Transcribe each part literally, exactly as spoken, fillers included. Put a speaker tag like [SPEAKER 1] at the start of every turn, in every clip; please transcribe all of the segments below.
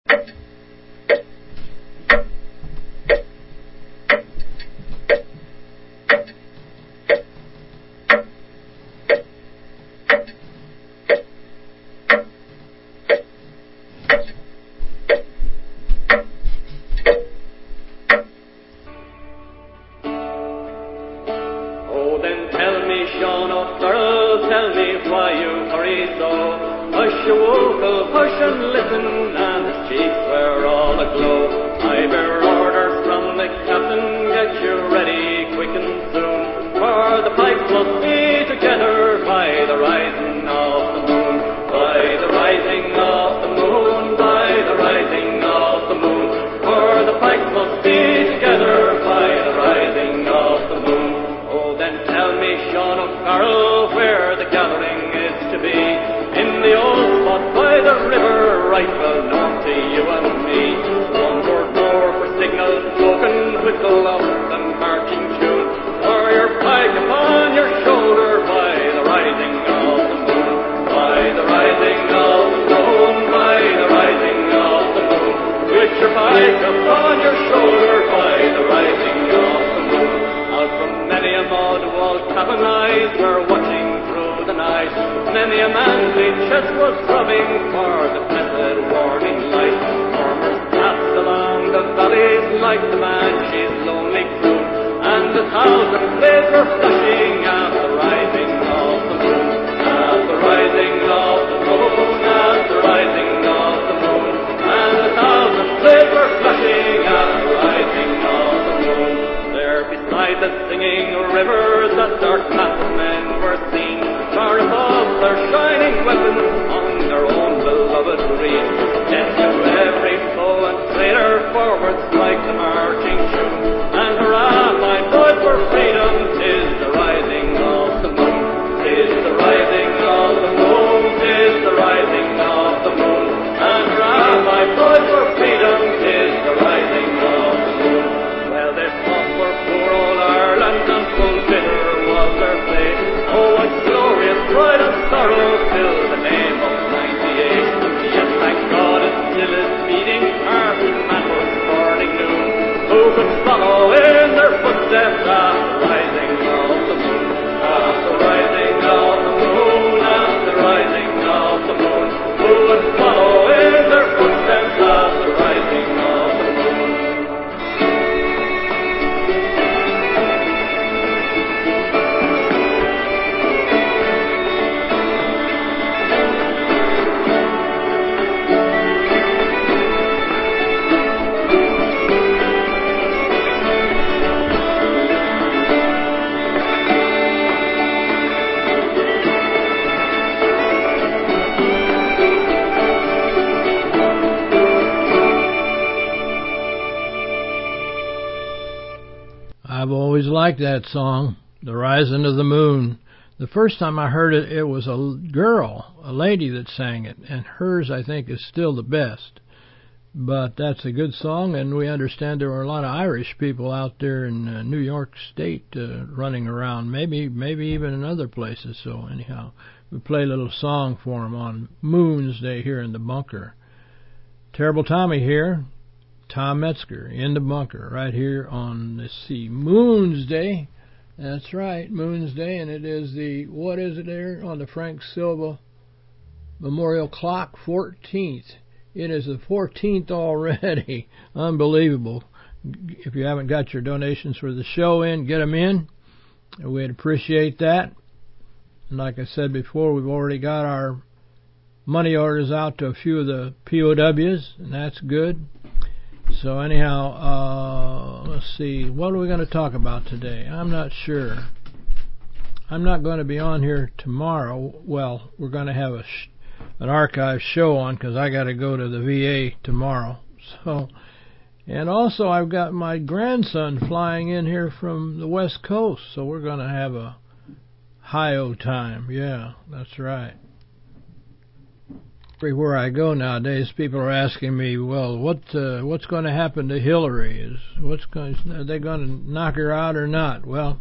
[SPEAKER 1] Like that song, The Rising of the Moon. The first time I heard it, it was a girl, a lady that sang it, and hers, I think, is still the best. But that's a good song, and we understand there are a lot of Irish people out there in uh, New York State uh, running around, maybe maybe even in other places. So anyhow, we play a little song for them on Moon's Day here in the bunker. Terrible Tommy here. Tom Metzger in the bunker right here on, let's see, Moon's Day. That's right, Moon's Day, and it is the, what is it there on the Frank Silva Memorial Clock, fourteenth. It is the fourteenth already. Unbelievable. If you haven't got your donations for the show in, get them in. We'd appreciate that. And like I said before, we've already got our money orders out to a few of the P O Ws, and that's good. So anyhow, uh, let's see, what are we going to talk about today? I'm not sure. I'm not going to be on here tomorrow. Well, we're going to have a sh- an archive show on because I got to go to the V A tomorrow. So, and also I've got my grandson flying in here from the West Coast, so we're going to have a hi-o time. Yeah, that's right. Everywhere I go nowadays, people are asking me, well, what uh, what's going to happen to Hillary? Is what's going? Are they going to knock her out or not? Well,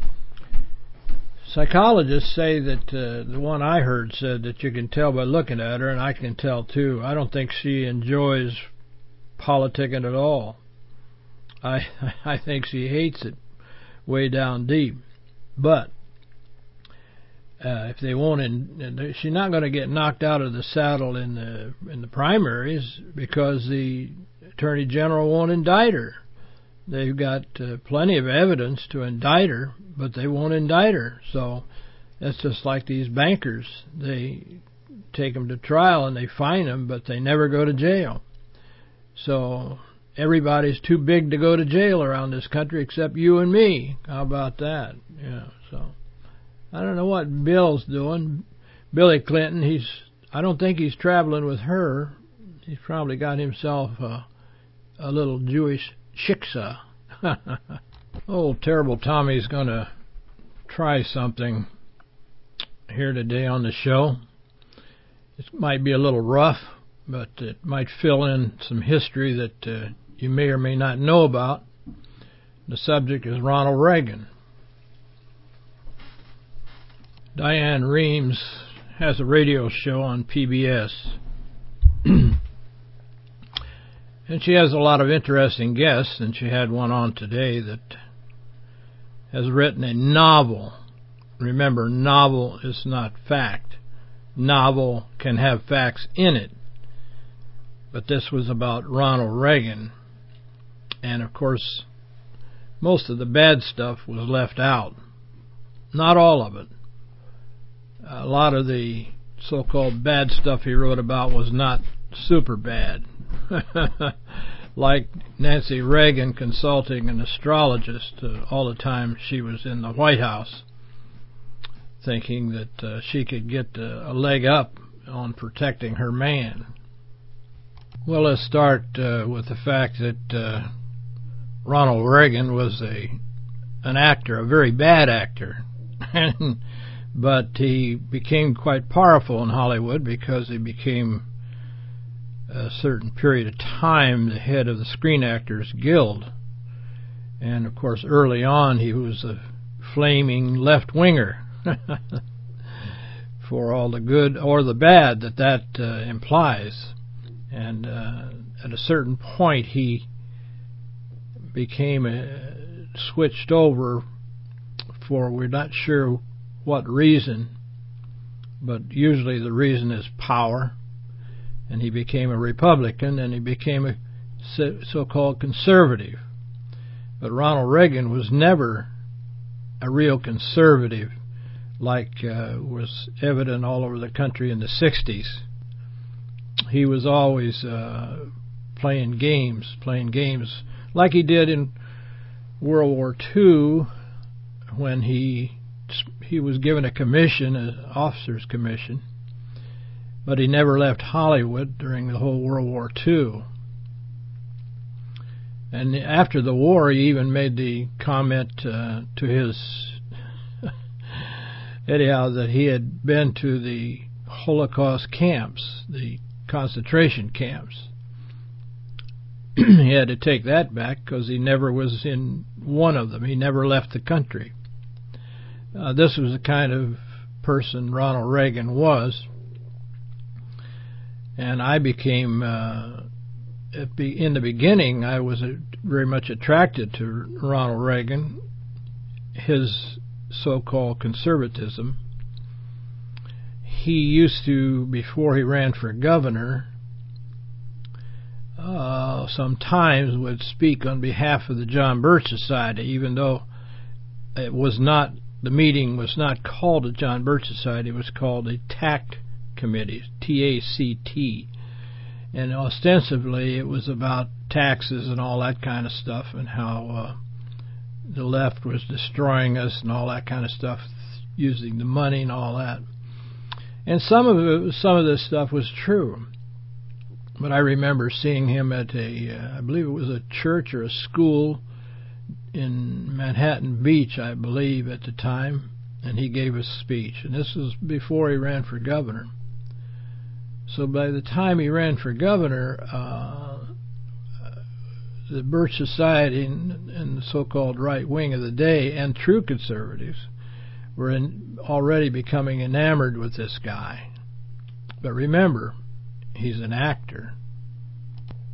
[SPEAKER 1] psychologists say that uh, the one I heard said that you can tell by looking at her, and I can tell too. I don't think she enjoys politicking at all. I I think she hates it way down deep. But uh, if they won't, in, she's not going to get knocked out of the saddle in the in the primaries because the Attorney General won't indict her. They've got uh, plenty of evidence to indict her, but they won't indict her. So that's just like these bankers. They take them to trial and they fine them, but they never go to jail. So everybody's too big to go to jail around this country except you and me. How about that? Yeah. So I don't know what Bill's doing. Billy Clinton. He's. I don't think he's traveling with her. He's probably got himself a, a little Jewish shiksa. Oh, Terrible Tommy's going to try something here today on the show. It might be a little rough, but it might fill in some history that uh, you may or may not know about. The subject is Ronald Reagan. Diane Reeves has a radio show on P B S. And she has a lot of interesting guests, and she had one on today that has written a novel. Remember, novel is not fact. Novel can have facts in it. But this was about Ronald Reagan. And, of course, most of the bad stuff was left out. Not all of it. A lot of the so-called bad stuff he wrote about was not super bad. Like Nancy Reagan consulting an astrologist uh, all the time she was in the White House, thinking that uh, she could get uh, a leg up on protecting her man. Well, let's start uh, with the fact that uh, Ronald Reagan was a an actor, a very bad actor, but he became quite powerful in Hollywood because he became a certain period of time the head of the Screen Actors Guild. And of course early on he was a flaming left-winger for all the good or the bad that that uh, implies. And uh, at a certain point he became a, switched over for we're not sure what reason, but usually the reason is power. And he became a Republican, and he became a so-called conservative. But Ronald Reagan was never a real conservative like uh, was evident all over the country in the sixties. He was always uh, playing games, playing games like he did in World War Two when he he was given a commission, an officer's commission, but he never left Hollywood during the whole World War Two. And after the war, he even made the comment uh, to his, anyhow, that he had been to the Holocaust camps, the concentration camps. He had to take that back because he never was in one of them. He never left the country. Uh, this was the kind of person Ronald Reagan was. And I became, uh, in the beginning, I was very much attracted to Ronald Reagan, his so-called conservatism. He used to, before he ran for governor, uh, sometimes would speak on behalf of the John Birch Society, even though it was not, the meeting was not called the John Birch Society, it was called the TACT Committee, T A C T, and ostensibly it was about taxes and all that kind of stuff, and how uh, the left was destroying us and all that kind of stuff, using the money and all that. And some of it, some of this stuff was true, but I remember seeing him at a, uh, I believe it was a church or a school in Manhattan Beach, I believe, at the time, and he gave a speech, and this was before he ran for governor. So by the time he ran for governor, uh, the Birch Society and, and the so-called right wing of the day and true conservatives were in, already becoming enamored with this guy. But remember, he's an actor.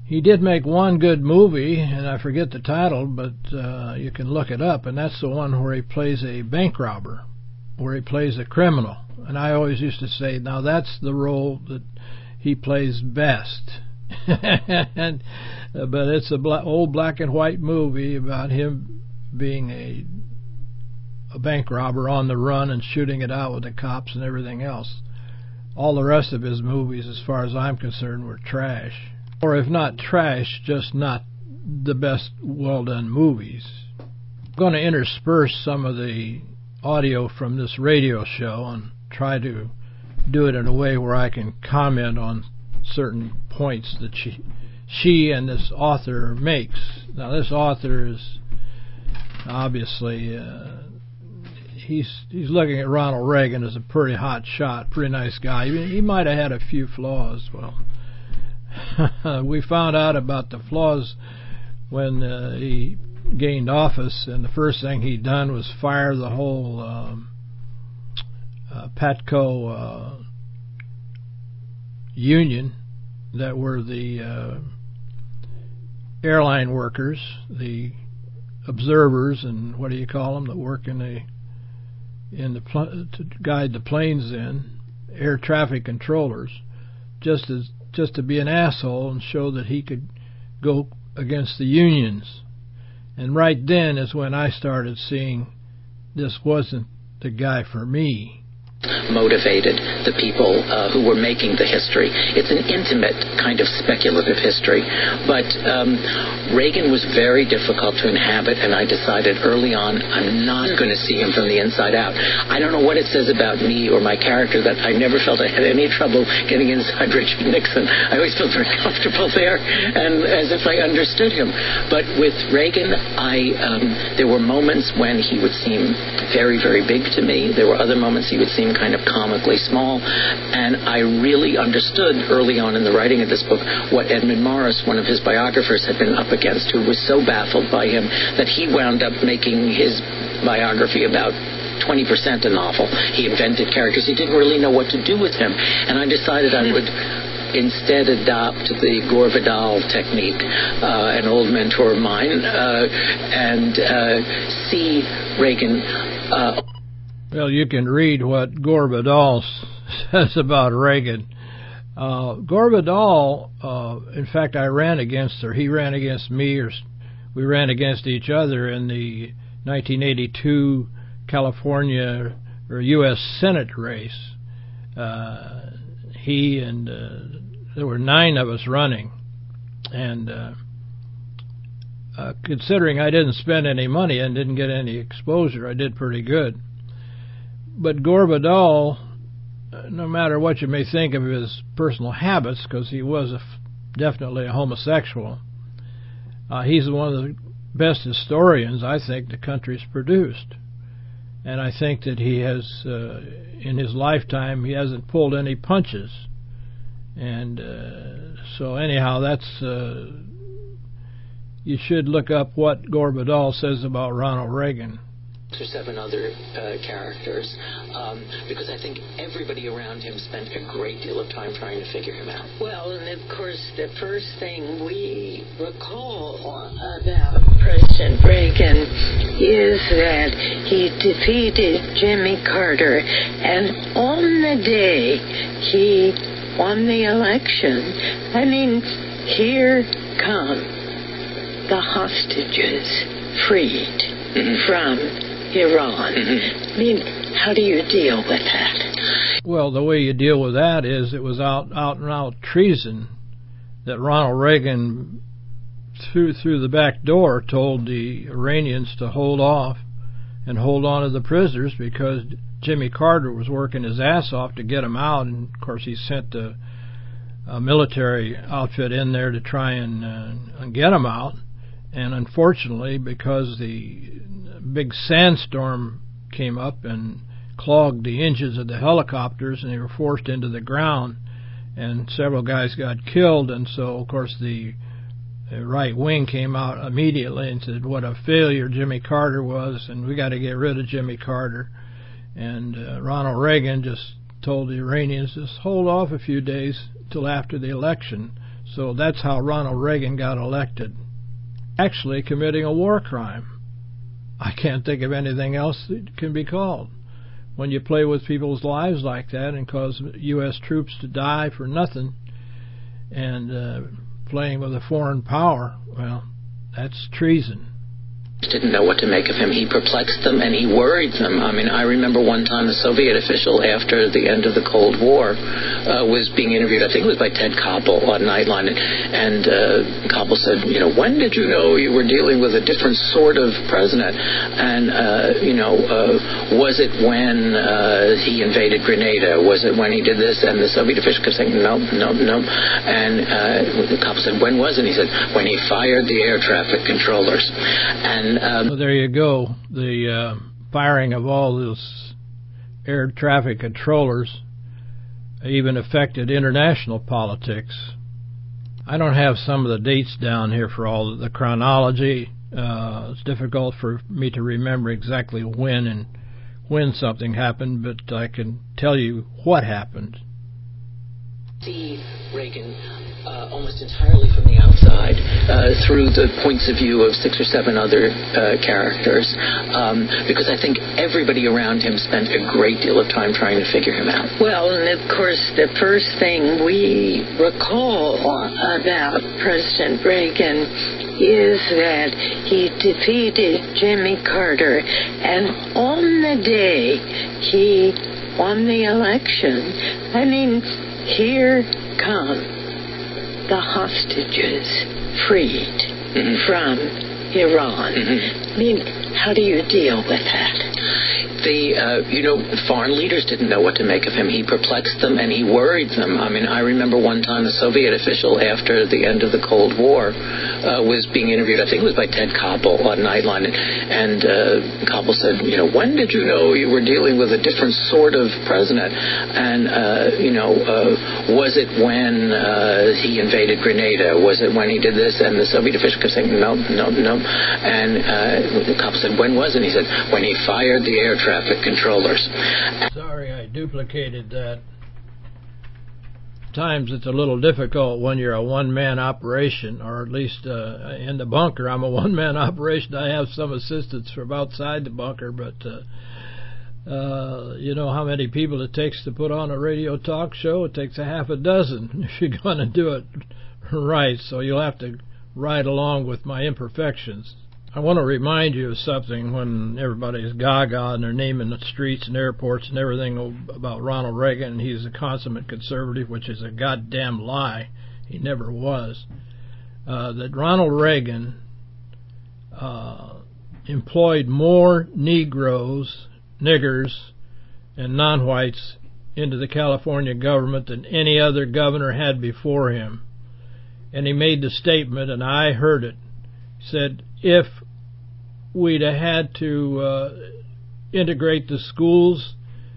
[SPEAKER 1] He did make one good movie, and I forget the title, but uh, you can look it up, and that's the one where he plays a bank robber, where he plays a criminal. And I always used to say, now that's the role that he plays best. and, uh, but it's a bla- old black and white movie about him being a, a bank robber on the run and shooting it out with the cops and everything else. All the rest of his movies, as far as I'm concerned, were trash. Or if not trash, just not the best well-done movies. I'm going to intersperse some of the audio from this radio show and try to do it in a way where I can comment on certain points that she, she and this author makes. Now, this author is obviously... Uh, He's he's looking at Ronald Reagan as a pretty hot shot, pretty nice guy. He, he might have had a few flaws. Well, we found out about the flaws when uh, he gained office, and the first thing he done was fire the whole um, uh, Patco uh, union that were the uh, airline workers, the observers, and what do you call them that work in the in the pl- to guide the planes in, air traffic controllers, just as just to be an asshole and show that he could go against the unions. And right then is when I started seeing this wasn't the guy for me.
[SPEAKER 2] Motivated the people uh, who were making the history. It's an intimate kind of speculative history, but um, Reagan was very difficult to inhabit, and I decided early on I'm not going to see him from the inside out. I don't know what it says about me or my character that I never felt I had any trouble getting inside Richard Nixon. I always felt very comfortable there, and as if I understood him. But with Reagan, I um, there were moments when he would seem very, very big to me. There were other moments he would seem kind of comically small, and I really understood early on in the writing of this book what Edmund Morris, one of his biographers, had been up against, who was so baffled by him that he wound up making his biography about twenty percent a novel. He invented characters. He didn't really know what to do with him, and I decided I would instead adopt the Gore Vidal technique, uh, an old mentor of mine, uh, and uh, see Reagan... Uh,
[SPEAKER 1] Well, you can read what Gore Vidal says about Reagan. Uh, Gore Vidal, uh, in fact, I ran against her. He ran against me, or we ran against each other in the nineteen eighty-two California or U S Senate race. Uh, he and uh, there were nine of us running, and uh, uh, considering I didn't spend any money and didn't get any exposure, I did pretty good. But Gore Vidal, no matter what you may think of his personal habits, because he was a, definitely a homosexual, uh, he's one of the best historians I think the country's produced. And I think that he has, uh, in his lifetime, he hasn't pulled any punches. And uh, so anyhow, that's... Uh, you should look up what Gore Vidal says about Ronald Reagan.
[SPEAKER 2] Or seven other uh, characters, um, because I think everybody around him spent a great deal of time trying to figure him out.
[SPEAKER 3] Well, and of course, the first thing we recall about President Reagan is that he defeated Jimmy Carter, and on the day he won the election, I mean, here come the hostages freed mm-hmm. from Iran. Mm-hmm. I mean, how do you deal with that?
[SPEAKER 1] Well, the way you deal with that is it was out, out and out treason that Ronald Reagan, through through the back door, told the Iranians to hold off and hold on to the prisoners because Jimmy Carter was working his ass off to get them out, and of course he sent a, a military outfit in there to try and, uh, and get them out. And unfortunately, because the big sandstorm came up and clogged the engines of the helicopters, and they were forced into the ground, and several guys got killed. And so, of course, the, the right wing came out immediately and said what a failure Jimmy Carter was, and we got to get rid of Jimmy Carter. And uh, Ronald Reagan just told the Iranians, just hold off a few days till after the election So that's how Ronald Reagan got elected. Actually committing a war crime. I can't think of anything else that can be called. When you play with people's lives like that and cause U S troops to die for nothing, and uh, playing with a foreign power, well, that's treason.
[SPEAKER 2] Didn't know what to make of him. He perplexed them and he worried them. I mean, I remember one time a Soviet official after the end of the Cold War uh, was being interviewed, I think it was by Ted Koppel on Nightline, and, and uh, Koppel said, you know, when did you know you were dealing with a different sort of president? And, uh, you know, uh, was it when uh, he invaded Grenada? Was it when he did this? And the Soviet official kept saying, no, no, no. And uh, Koppel said, when was it? And he said, when he fired the air traffic controllers. And Um,
[SPEAKER 1] so there you go. The uh, firing of all those air traffic controllers even affected international politics. I don't have some of the dates down here for all the chronology. Uh, it's difficult for me to remember exactly when and when something happened, but I can tell you what happened.
[SPEAKER 2] See Reagan uh, almost entirely from the outside uh, through the points of view of six or seven other uh, characters, um, because I think everybody around him spent a great deal of time trying to figure him out.
[SPEAKER 3] Well, and of course, the first thing we recall about President Reagan is that he defeated Jimmy Carter, and on the day he won the election, I mean, here come the hostages freed mm-hmm. from Iran. Mm-hmm. I mean, how do you deal with that?
[SPEAKER 2] The, uh, you know, foreign leaders didn't know what to make of him. He perplexed them and he worried them. I mean, I remember one time a Soviet official after the end of the Cold War uh, was being interviewed, I think it was by Ted Koppel on Nightline, and, and uh, Koppel said, you know, when did you know you were dealing with a different sort of president? And, uh, you know, uh, was it when uh, he invaded Grenada? Was it when he did this? And the Soviet official kept saying, no, no, no. And uh, Koppel said, when was it? And he said, when he fired the air traffic controllers.
[SPEAKER 1] Sorry, I duplicated that. Times it's a little difficult when you're a one-man operation, or at least uh, in the bunker. I'm a one-man operation. I have some assistance from outside the bunker, but uh, uh, you know how many people it takes to put on a radio talk show? It takes a half a dozen if you're going to do it right, so you'll have to ride along with my imperfections. I want to remind you of something when everybody is gaga and they're naming the streets and airports and everything about Ronald Reagan, and he's a consummate conservative, which is a goddamn lie. He never was. Uh, that Ronald Reagan uh, employed more Negroes, niggers, and non-whites into the California government than any other governor had before him. And he made the statement, and I heard it. He said, if we'd have had to uh, integrate the schools,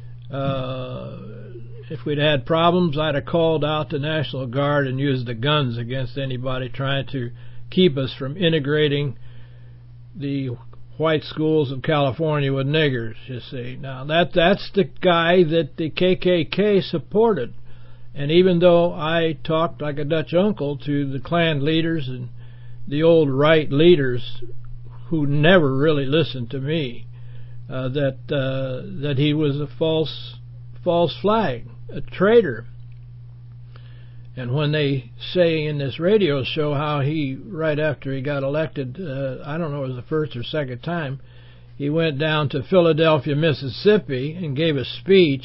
[SPEAKER 1] uh, if we'd had problems, I'd have called out the National Guard and used the guns against anybody trying to keep us from integrating the white schools of California with niggers, you see. Now, that that's the guy that the K K K supported. And even though I talked like a Dutch uncle to the Klan leaders and the old right leaders who never really listened to me, uh, that uh, that he was a false false flag, a traitor. And when they say in this radio show how he, right after he got elected, uh, I don't know if it was the first or second time, he went down to Philadelphia, Mississippi, and gave a speech.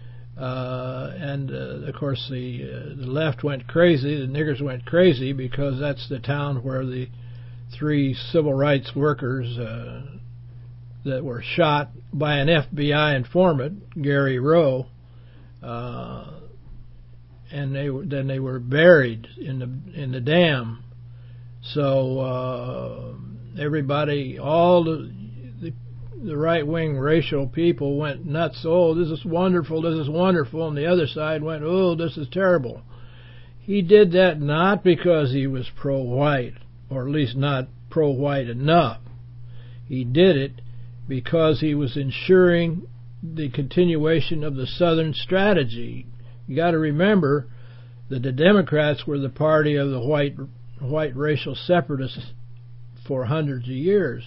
[SPEAKER 1] Uh, and, uh, of course, the, uh, the left went crazy, the niggers went crazy, because that's the town where the three civil rights workers uh, that were shot by an F B I informant, Gary Rowe, uh, and they then they were buried in the in the dam. So uh, everybody, all the the, the right-wing racial people went nuts. Oh, this is wonderful, this is wonderful. And the other side went, oh, this is terrible. He did that not because he was pro-white, or at least not pro-white enough. He did it because he was ensuring the continuation of the Southern strategy. You got to remember, that the Democrats were the party of the white white racial separatists for hundreds of years.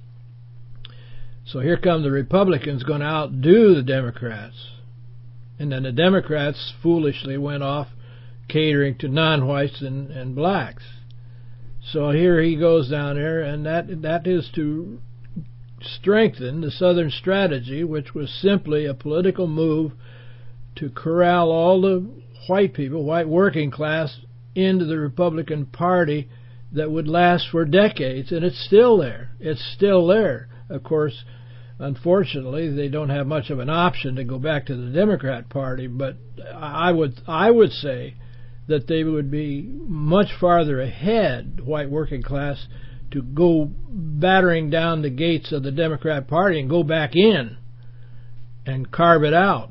[SPEAKER 1] So here come the Republicans going to outdo the Democrats. And then the Democrats foolishly went off catering to non-whites and, and blacks. So here he goes down there, and that that is to strengthen the Southern strategy, which was simply a political move to corral all the white people, white working class, into the Republican Party that would last for decades. And it's still there. It's still there. Of course, unfortunately, they don't have much of an option to go back to the Democrat Party, but I would I would say that they would be much farther ahead, white working class, to go battering down the gates of the Democrat Party and go back in and carve it out.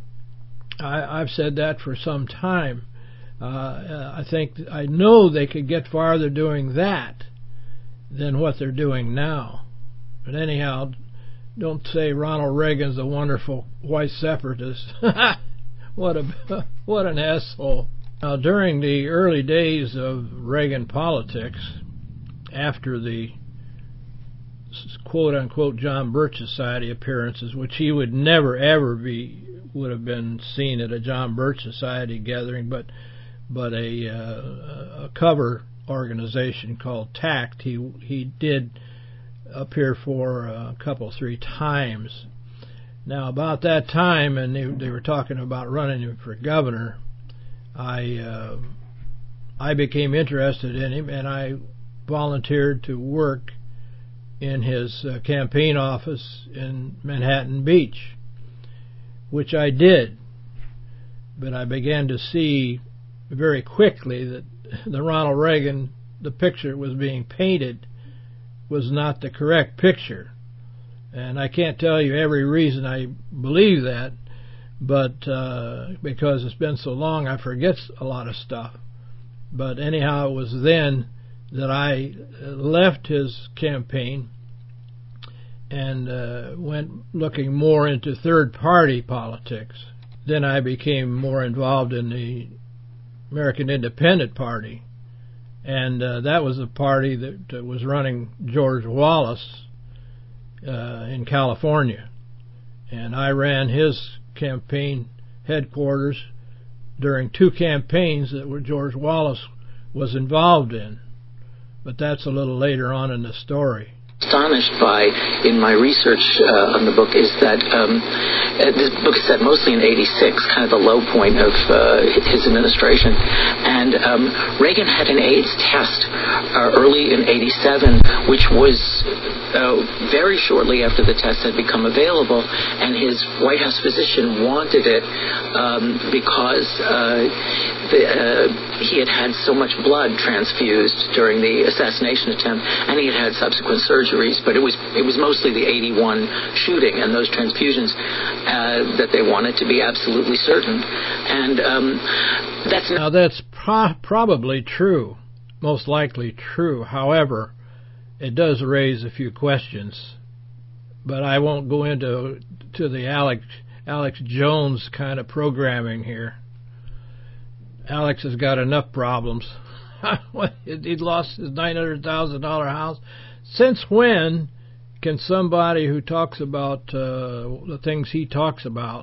[SPEAKER 1] I, I've said that for some time. Uh, I think I know they could get farther doing that than what they're doing now. But anyhow, don't say Ronald Reagan's a wonderful white separatist. What a what an asshole. Now, during the early days of Reagan politics, after the quote-unquote John Birch Society appearances, which he would never ever be would have been seen at a John Birch Society gathering, but but a, uh, a cover organization called TACT, he he did appear for a couple, three times. Now, about that time, and they, they were talking about running him for governor, I uh, I became interested in him, and I volunteered to work in his uh, campaign office in Manhattan Beach, which I did. But I began to see very quickly that the Ronald Reagan, the picture was being painted, was not the correct picture. And I can't tell you every reason I believe that, but uh, because it's been so long, I forget a lot of stuff. But anyhow, it was then that I left his campaign and uh, went looking more into third-party politics. Then I became more involved in the American Independent Party, and uh, that was the party that, that was running George Wallace uh, in California. And I ran his campaign headquarters during two campaigns that were George Wallace was involved in. But that's a little later on in the story.
[SPEAKER 2] Astonished by in my research uh, on the book is that um, this book is set mostly in eighty-six, kind of the low point of uh, his administration, and um, Reagan had an AIDS test uh, early in eighty-seven, which was uh, very shortly after the test had become available, and his White House physician wanted it um, because uh, the, uh, he had had so much blood transfused during the assassination attempt, and he had had subsequent surgery. But it was it was mostly the eighty-one shooting and those transfusions uh, that they wanted to be absolutely certain. And um, that's
[SPEAKER 1] now that's pro- probably true, most likely true. However, it does raise a few questions. But I won't go into to the Alex Alex Jones kind of programming here. Alex has got enough problems. He'd lost his nine hundred thousand dollar house. Since when can somebody who talks about uh, the things he talks about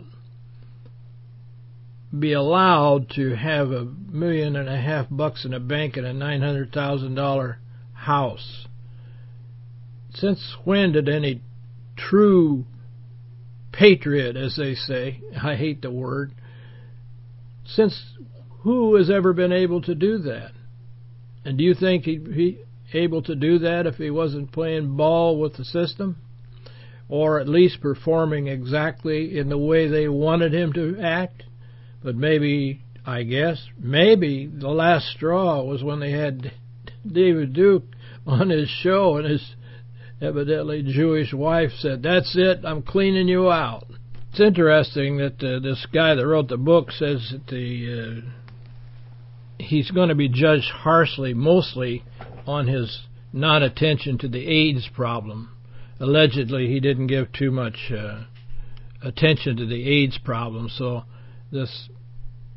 [SPEAKER 1] be allowed to have a million and a half bucks in a bank and a nine hundred thousand dollar house? Since when did any true patriot, as they say, I hate the word, since who has ever been able to do that? And do you think he... he able to do that if he wasn't playing ball with the system, or at least performing exactly in the way they wanted him to act? But maybe, I guess, maybe the last straw was when they had David Duke on his show, and his evidently Jewish wife said, "That's it, I'm cleaning you out." It's interesting that uh, this guy that wrote the book says that the uh, he's going to be judged harshly, mostly on his non-attention to the AIDS problem. Allegedly, he didn't give too much uh, attention to the AIDS problem, so this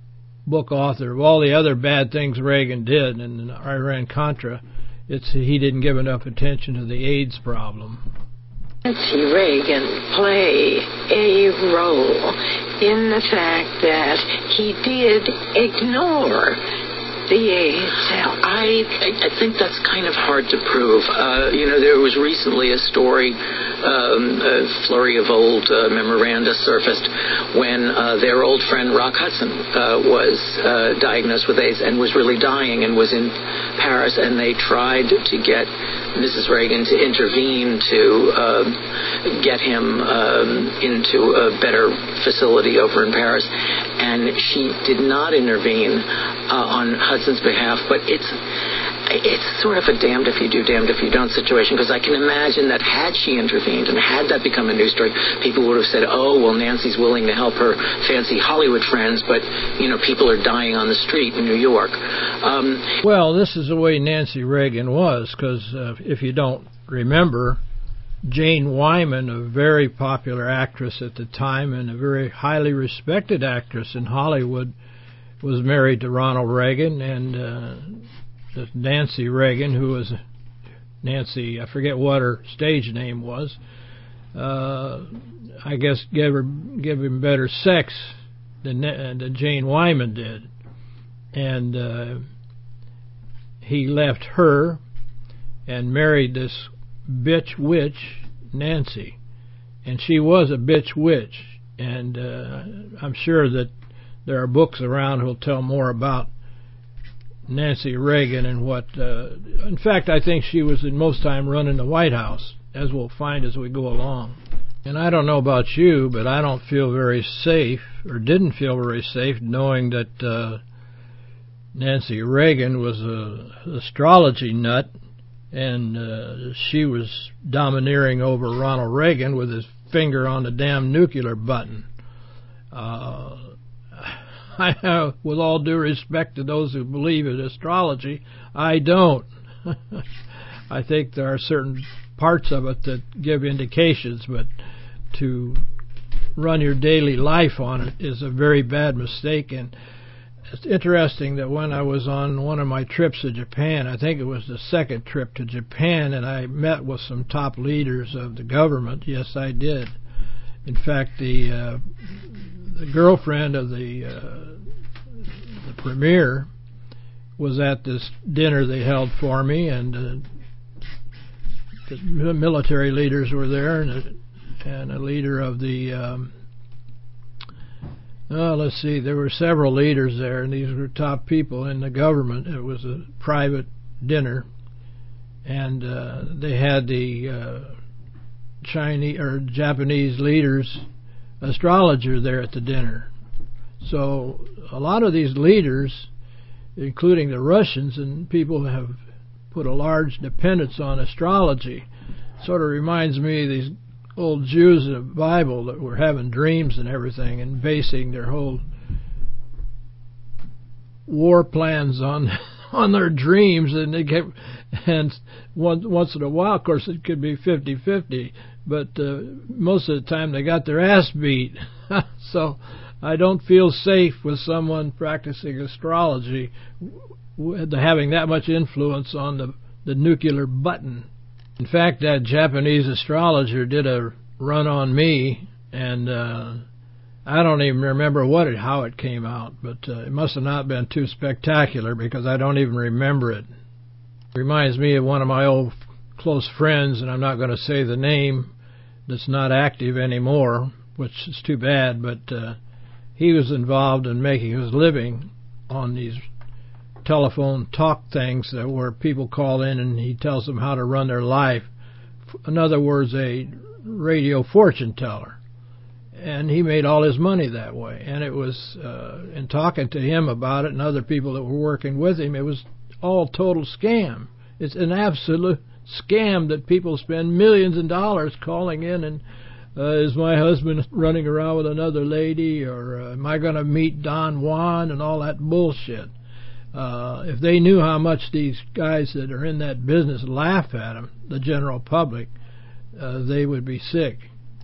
[SPEAKER 1] book author. Of all the other bad things Reagan did in Iran-Contra, it's he didn't give enough attention to the AIDS problem.
[SPEAKER 3] Nancy Reagan play a role in the fact that he did ignore the AIDS.
[SPEAKER 2] I, I think that's kind of hard to prove. Uh, you know, there was recently a story, um, a flurry of old uh, memoranda surfaced when uh, their old friend Rock Hudson uh, was uh, diagnosed with AIDS and was really dying and was in Paris, and they tried to get Missus Reagan to intervene to uh, get him um, into a better facility over in Paris, and she did not intervene uh, on Hudson's behalf. But it's it's sort of a damned if you do, damned if you don't situation, because I can imagine that had she intervened and had that become a news story, people would have said, oh, well, Nancy's willing to help her fancy Hollywood friends, but, you know, people are dying on the street in New York. Um,
[SPEAKER 1] well, this is the way Nancy Reagan was, because uh, if you don't remember, Jane Wyman, a very popular actress at the time and a very highly respected actress in Hollywood, was married to Ronald Reagan, and uh, Nancy Reagan, who was Nancy, I forget what her stage name was, uh, I guess gave her gave him better sex than, than Jane Wyman did, and uh, he left her and married this bitch witch Nancy, and she was a bitch witch, and uh, I'm sure that there are books around who'll tell more about Nancy Reagan and what... Uh, in fact, I think she was in most time running the White House, as we'll find as we go along. And I don't know about you, but I don't feel very safe, or didn't feel very safe, knowing that uh, Nancy Reagan was an astrology nut, and uh, she was domineering over Ronald Reagan with his finger on the damn nuclear button. Uh... I, with all due respect to those who believe in astrology, I don't. I think there are certain parts of it that give indications, but to run your daily life on it is a very bad mistake. And it's interesting that when I was on one of my trips to Japan, I think it was the second trip to Japan, and I met with some top leaders of the government. Yes, I did. In fact, the uh, the girlfriend of the uh, the premier was at this dinner they held for me, and uh, the military leaders were there, and a, and a leader of the um, oh, let's see, there were several leaders there, and these were top people in the government. It was a private dinner, and uh, they had the uh, Chinese or Japanese leaders, astrologer there at the dinner. So a lot of these leaders, including the Russians, and people have put a large dependence on astrology. Sort of reminds me of these old Jews in the Bible that were having dreams and everything and basing their whole war plans on on their dreams, and they get and once once in a while, of course, it could be fifty-fifty, but uh, most of the time they got their ass beat. So I don't feel safe with someone practicing astrology having that much influence on the the nuclear button. In fact, that Japanese astrologer did a run on me, and uh, I don't even remember what it, how it came out, but uh, it must have not been too spectacular because I don't even remember it. It reminds me of one of my old close friends, and I'm not going to say the name, that's not active anymore, which is too bad, but uh, he was involved in making his living on these telephone talk things that where people call in and he tells them how to run their life. In other words, a radio fortune teller. And he made all his money that way. And it was, uh, in talking to him about it and other people that were working with him, it was all total scam. It's an absolute scam that people spend millions of dollars calling in and uh, is my husband running around with another lady, or uh, am I going to meet Don Juan, and all that bullshit. Uh, if they knew how much these guys that are in that business laugh at them, the general public, uh, they would be sick.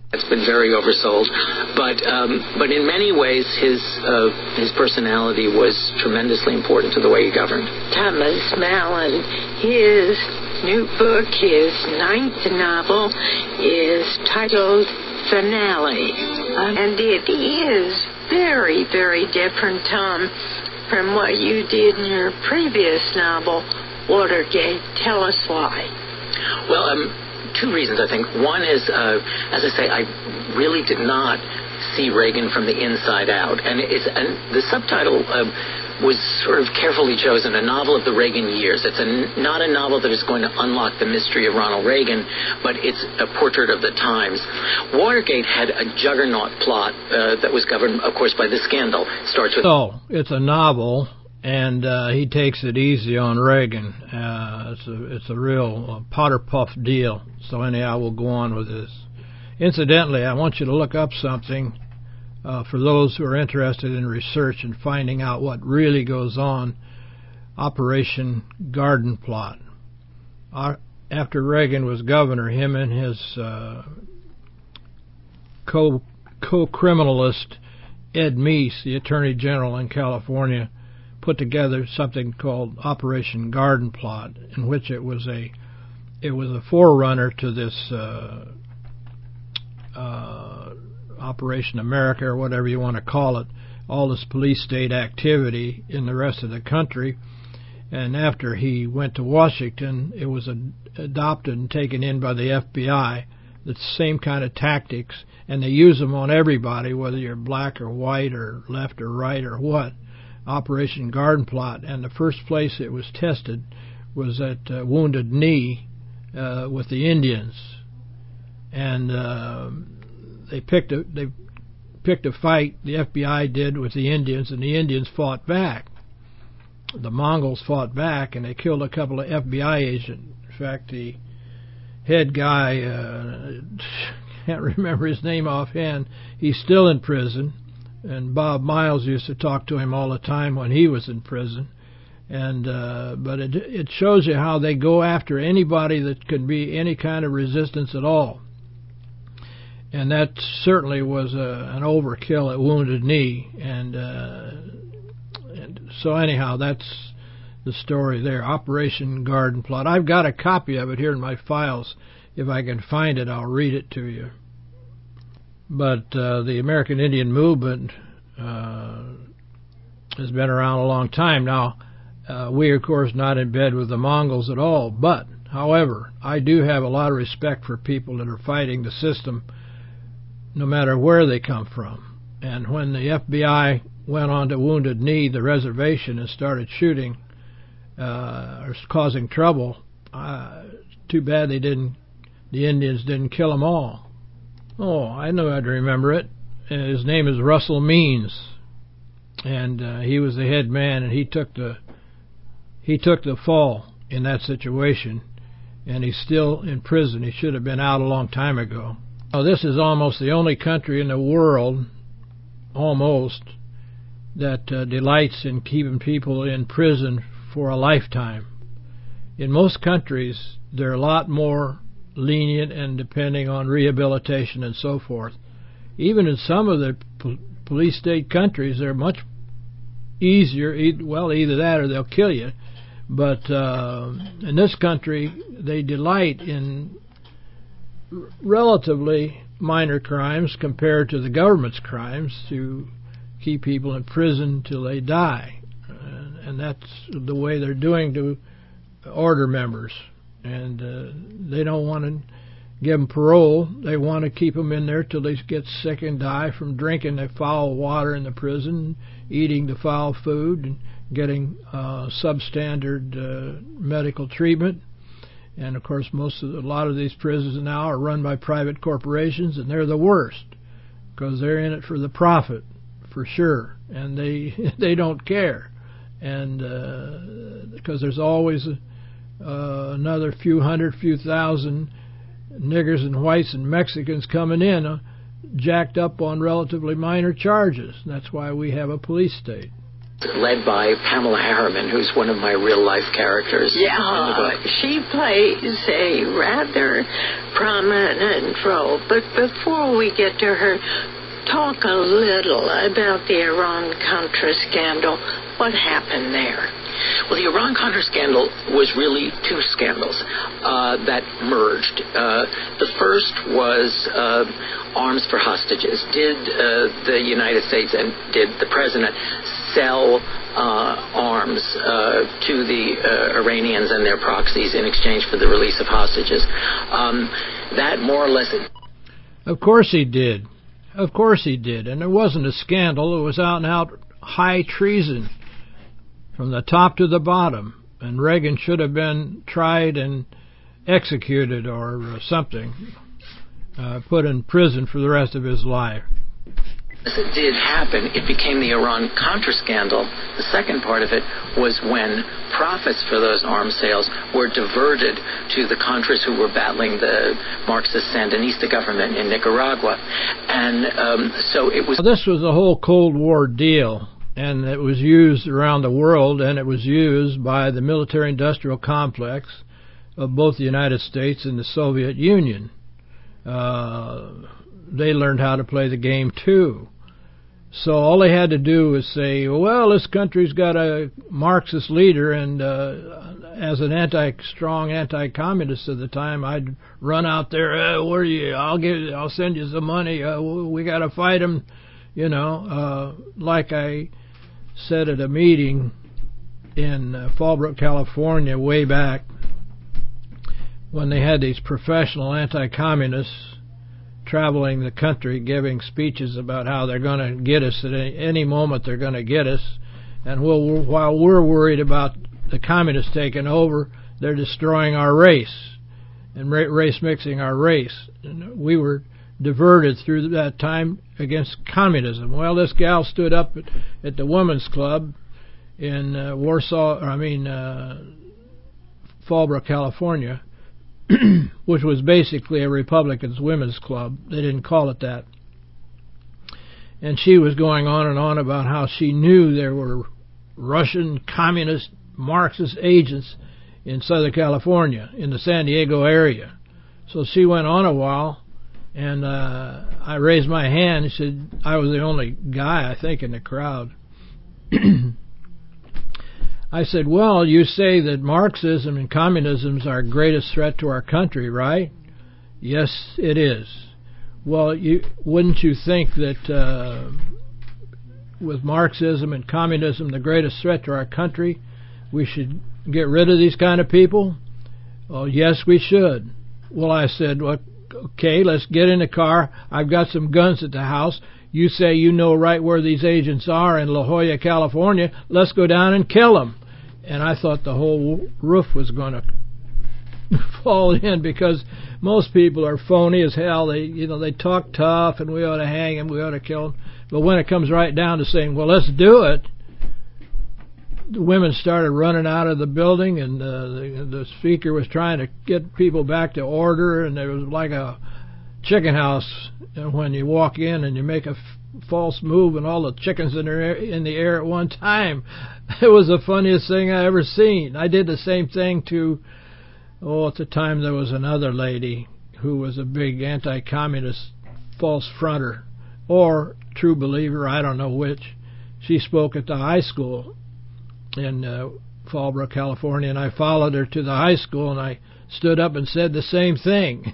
[SPEAKER 2] It's been very oversold, but um, but in many ways his uh, his personality was tremendously important to the way he governed.
[SPEAKER 3] Thomas Mallon, his new book, his ninth novel, is titled Finale, and it is very, very different, Tom, from what you did in your previous novel, Watergate. Tell us why.
[SPEAKER 2] Well, um. Two reasons, I think. One is, uh, as I say, I really did not see Reagan from the inside out. And it's and the subtitle uh, was sort of carefully chosen, a novel of the Reagan years. It's a, not a novel that is going to unlock the mystery of Ronald Reagan, but it's a portrait of the times. Watergate had a juggernaut plot uh, that was governed, of course, by the scandal. It starts with...
[SPEAKER 1] So, it's a novel... And uh, he takes it easy on Reagan. Uh, it's a it's a real uh, powder puff deal. So anyhow, we'll go on with this. Incidentally, I want you to look up something uh, for those who are interested in research and finding out what really goes on. Operation Garden Plot. Uh, after Reagan was governor, him and his uh, co co-criminalist Ed Meese, the Attorney General in California, put together something called Operation Garden Plot, in which it was a it was a forerunner to this uh, uh, Operation America, or whatever you want to call it, all this police state activity in the rest of the country. And after he went to Washington, it was ad- adopted and taken in by the F B I, the same kind of tactics, and they use them on everybody, whether you're black or white or left or right or what. Operation Garden Plot, and the first place it was tested was at uh, Wounded Knee uh, with the Indians, and uh, they picked a they picked a fight. The F B I did with the Indians, and the Indians fought back. The Mongols fought back, and they killed a couple of F B I agents. In fact, the head guy, uh, can't remember his name offhand. He's still in prison. And Bob Miles used to talk to him all the time when he was in prison. And uh, but it it shows you how they go after anybody that can be any kind of resistance at all. And that certainly was a, an overkill at Wounded Knee. And, uh, and so anyhow, that's the story there. Operation Garden Plot. I've got a copy of it here in my files. If I can find it, I'll read it to you. But uh, the American Indian movement uh, has been around a long time now. Uh, we, of course, not in bed with the Mongols at all. But, however, I do have a lot of respect for people that are fighting the system, no matter where they come from. And when the F B I went on to Wounded Knee, the reservation, and started shooting uh, or causing trouble, uh, too bad they didn't. The Indians didn't kill them all. Oh, I know I'd remember it. Uh, his name is Russell Means, and uh, he was the head man, and he took the he took the fall in that situation, and he's still in prison. He should have been out a long time ago. Now, this is almost the only country in the world, almost, that uh, delights in keeping people in prison for a lifetime. In most countries, they're a lot more lenient and depending on rehabilitation and so forth. Even in some of the po- police state countries, they're much easier. E- well, either that or they'll kill you. But uh, in this country, they delight in r- relatively minor crimes compared to the government's crimes to keep people in prison till they die. Uh, and that's the way they're doing to order members. And uh, they don't want to give them parole. They want to keep them in there till they get sick and die from drinking the foul water in the prison, eating the foul food, and getting uh, substandard uh, medical treatment. And of course, most of the, a lot of these prisons now are run by private corporations, and they're the worst because they're in it for the profit, for sure, and they they don't care, and uh, because there's always a Uh, another few hundred, few thousand niggers and whites and Mexicans coming in, uh, jacked up on relatively minor charges. That's why we have a police state.
[SPEAKER 2] led by Pamela Harriman, who's one of my real-life characters.
[SPEAKER 3] Yeah, she plays a rather prominent role. But before we get to her, talk a little about the Iran-Contra scandal. What happened there?
[SPEAKER 2] Well, the Iran-Contra scandal was really two scandals uh, that merged. Uh, the first was uh, arms for hostages. Did uh, the United States and did the president sell uh, arms uh, to the uh, Iranians and their proxies in exchange for the release of hostages? Um, that more or less...
[SPEAKER 1] Of course he did. Of course he did. And it wasn't a scandal. It was out-and-out high treason from the top to the bottom. And Reagan should have been tried and executed or uh, something, uh, put in prison for the rest of his life.
[SPEAKER 2] As it did happen, it became the Iran-Contra scandal. The second part of it was when profits for those arms sales were diverted to the Contras who were battling the Marxist Sandinista government in Nicaragua. And um, so it was...
[SPEAKER 1] This was a whole Cold War deal, and it was used around the world, and it was used by the military-industrial complex of both the United States and the Soviet Union. Uh, they learned how to play the game, too. So all they had to do was say, well, this country's got a Marxist leader, and uh, as an anti, strong anti-communist at the time, I'd run out there, uh, where are you? I'll give, I'll send you some money. Uh, we got to fight him, you know. Uh, like I said at a meeting in uh, Fallbrook, California, way back, when they had these professional anti-communists traveling the country, giving speeches about how they're going to get us at any, any moment. They're going to get us, and we'll, while we're worried about the communists taking over, they're destroying our race and ra- race mixing our race. And we were diverted through that time against communism. Well, this gal stood up at, at the Women's Club in uh, Warsaw, or I mean uh, Fallbrook, California, which was basically a Republicans' women's club. They didn't call it that. And she was going on and on about how she knew there were Russian communist Marxist agents in Southern California, in the San Diego area. So she went on a while, and uh, I raised my hand and said, I was the only guy, I think, in the crowd. I said, well, you say that Marxism and communism is our greatest threat to our country, right? Yes, it is. Well, you, wouldn't you think that uh, with Marxism and communism the greatest threat to our country, we should get rid of these kind of people? Oh, yes, we should. Well, I said, well, okay, let's get in the car. I've got some guns at the house. You say you know right where these agents are in La Jolla, California. Let's go down and kill them. And I thought the whole roof was going to fall in, because most people are phony as hell. They, you know, they talk tough, and we ought to hang them, we ought to kill them. But when it comes right down to saying, well, let's do it, the women started running out of the building, and uh, the, the speaker was trying to get people back to order, and there was like a chicken house when you walk in and you make a f- false move and all the chickens in the air, in the air at one time. It was the funniest thing I ever seen. I did the same thing to, oh, at the time there was another lady who was a big anti-communist false fronter, or true believer, I don't know which. She spoke at the high school in uh, Fallbrook, California, and I followed her to the high school, and I stood up and said the same thing.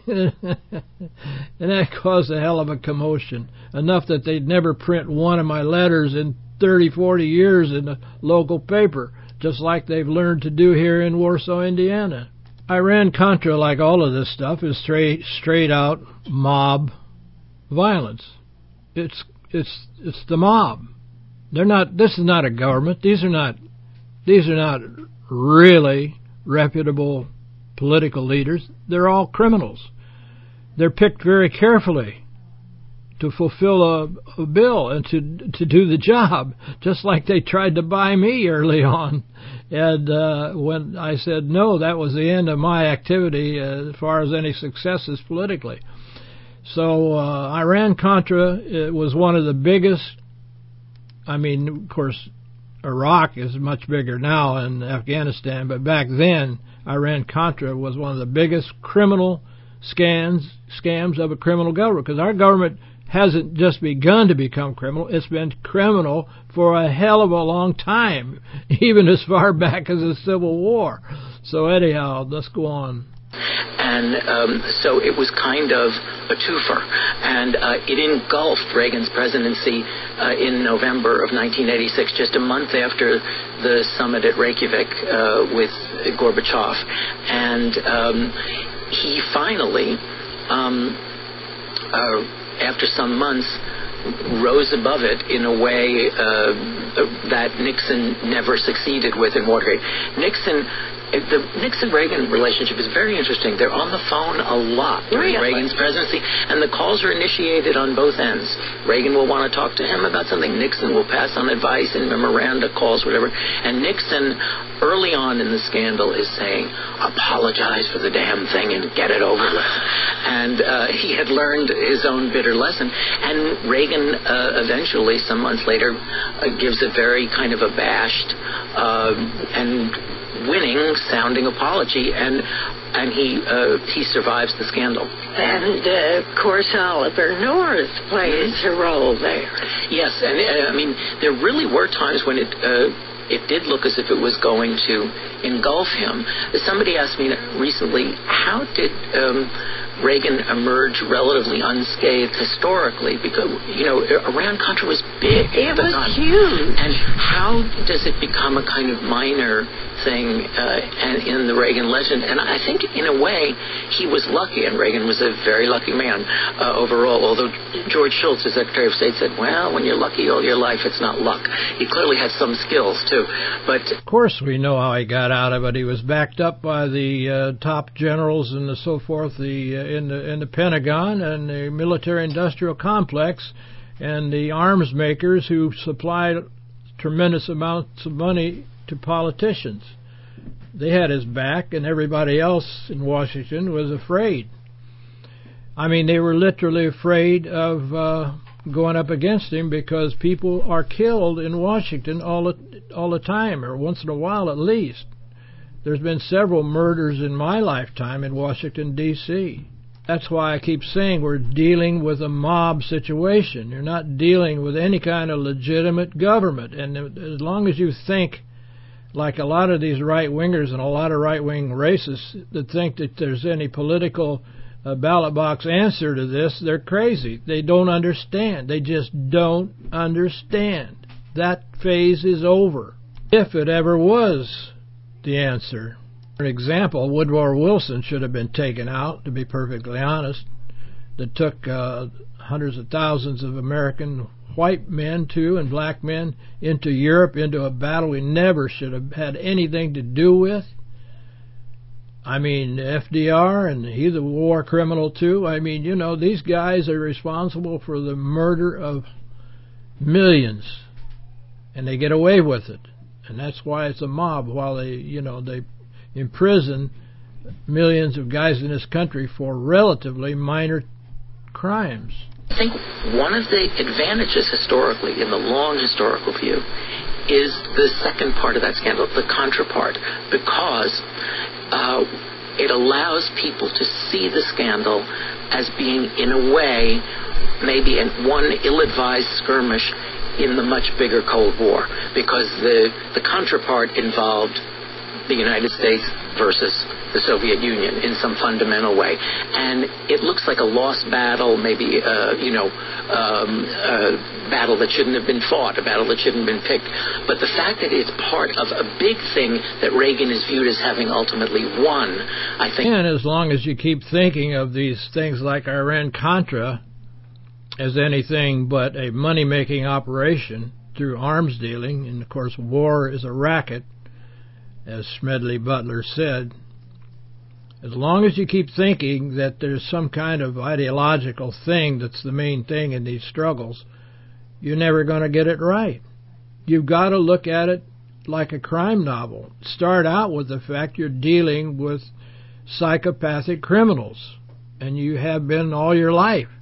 [SPEAKER 1] And that caused a hell of a commotion, enough that they'd never print one of my letters in thirty, forty years in the local paper, just like they've learned to do here in Warsaw, Indiana. Iran-Contra, like all of this stuff, is straight straight out mob violence. It's it's it's the mob. They're not. This is not a government. These are not. These are not really reputable political leaders. They're all criminals. They're picked very carefully to fulfill a, a bill and to to do the job, just like they tried to buy me early on. And uh, when I said no, that was the end of my activity uh, as far as any successes politically. So uh, Iran-Contra, it was one of the biggest. I mean, of course, Iraq is much bigger now than Afghanistan, but back then, Iran-Contra was one of the biggest criminal scams, scams of a criminal government, because our government hasn't just begun to become criminal, it's been criminal for a hell of a long time, even as far back as the Civil War. So anyhow, let's go on.
[SPEAKER 2] And um, so it was kind of a twofer. And uh, it engulfed Reagan's presidency uh, in November of nineteen eighty-six, just a month after the summit at Reykjavik uh, with Gorbachev. And um, he finally, um, uh, after some months, rose above it in a way uh, that Nixon never succeeded with in Watergate. Nixon... The Nixon-Reagan relationship is very interesting. They're on the phone a lot during really? Reagan's presidency, and the calls are initiated on both ends. Reagan will want to talk to him about something. Nixon will pass on advice and memoranda, calls, whatever. And Nixon, early on in the scandal, is saying, apologize for the damn thing and get it over with. And uh, he had learned his own bitter lesson. And Reagan uh, eventually, some months later, uh, gives a very kind of abashed uh, and winning sounding apology, and and he uh, he survives the scandal.
[SPEAKER 3] And uh, of course Oliver North plays a role there.
[SPEAKER 2] Yes, and uh, I mean there really were times when it uh, it did look as if it was going to engulf him. Somebody asked me recently, how did um, Reagan emerge relatively unscathed historically? Because, you know, Iran-Contra was big at the time.
[SPEAKER 3] It was huge.
[SPEAKER 2] And how does it become a kind of minor thing uh, and in the Reagan legend? And I think, in a way, he was lucky, and Reagan was a very lucky man uh, overall, although George Shultz, the Secretary of State, said, well, when you're lucky all your life, it's not luck. He clearly had some skills, too. But
[SPEAKER 1] of course, we know how he got out of it. He was backed up by the uh, top generals and the so forth, the uh, in the in the Pentagon and the military-industrial complex, and the arms makers who supplied tremendous amounts of money to politicians. They had his back, and everybody else in Washington was afraid. I mean, they were literally afraid of uh, going up against him, because people are killed in Washington all the, all the time, or once in a while at least. There's been several murders in my lifetime in Washington, D C That's why I keep saying we're dealing with a mob situation. You're not dealing with any kind of legitimate government. And as long as you think like a lot of these right-wingers and a lot of right-wing racists that think that there's any political uh, ballot box answer to this, they're crazy. They don't understand. They just don't understand. That phase is over, if it ever was the answer. For example, Woodrow Wilson should have been taken out, to be perfectly honest. That took uh, hundreds of thousands of American white men, too, and black men into Europe, into a battle we never should have had anything to do with. I mean, F D R, and he's a war criminal, too. I mean, you know, these guys are responsible for the murder of millions, and they get away with it. And that's why it's a mob, while they, you know, they imprison millions of guys in this country for relatively minor crimes.
[SPEAKER 2] I think one of the advantages historically, in the long historical view, is the second part of that scandal, the Contra part, because uh, it allows people to see the scandal as being, in a way, maybe in one ill-advised skirmish in the much bigger Cold War, because the, the Contra part involved the United States versus the Soviet Union in some fundamental way. And it looks like a lost battle, maybe, uh, you know, um, a battle that shouldn't have been fought, a battle that shouldn't have been picked. But the fact that it's part of a big thing that Reagan is viewed as having ultimately won, I think...
[SPEAKER 1] And as long as you keep thinking of these things like Iran-Contra as anything but a money-making operation through arms dealing, and of course war is a racket, as Smedley Butler said, as long as you keep thinking that there's some kind of ideological thing that's the main thing in these struggles, you're never going to get it right. You've got to look at it like a crime novel. Start out with the fact you're dealing with psychopathic criminals, and you have been all your life.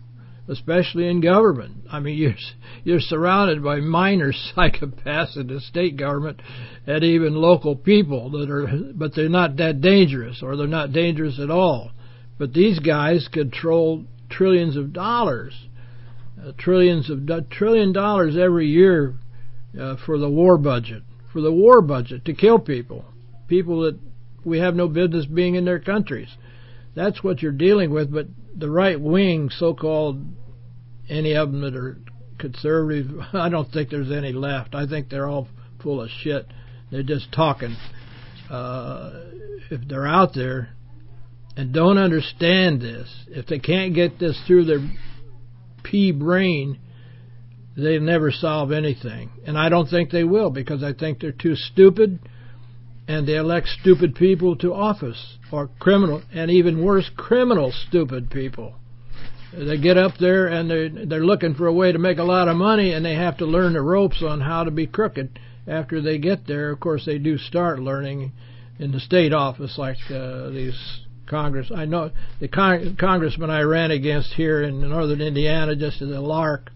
[SPEAKER 1] especially in government. I mean, you're you're surrounded by minor psychopaths in the state government and even local people that are, but they're not that dangerous, or they're not dangerous at all. But these guys control trillions of dollars, uh, trillions of do- trillion dollars every year uh, for the war budget, for the war budget to kill people, people that we have no business being in their countries. That's what you're dealing with. But the right wing, so-called, any of them that are conservative, I don't think there's any left. I think they're all full of shit. They're just talking. Uh, if they're out there and don't understand this, if they can't get this through their pea brain, they never solve anything. And I don't think they will, because I think they're too stupid, and they elect stupid people to office, or criminal, and even worse, criminal stupid people. They get up there and they're, they're looking for a way to make a lot of money, and they have to learn the ropes on how to be crooked after they get there. Of course, they do start learning in the state office, like uh, these Congress. I know the con- congressman I ran against here in northern Indiana, just as a lark,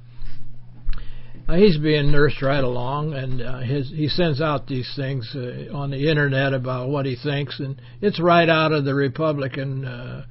[SPEAKER 1] Uh, he's being nursed right along, and uh, his, he sends out these things uh, on the internet about what he thinks, and it's right out of the Republican uh,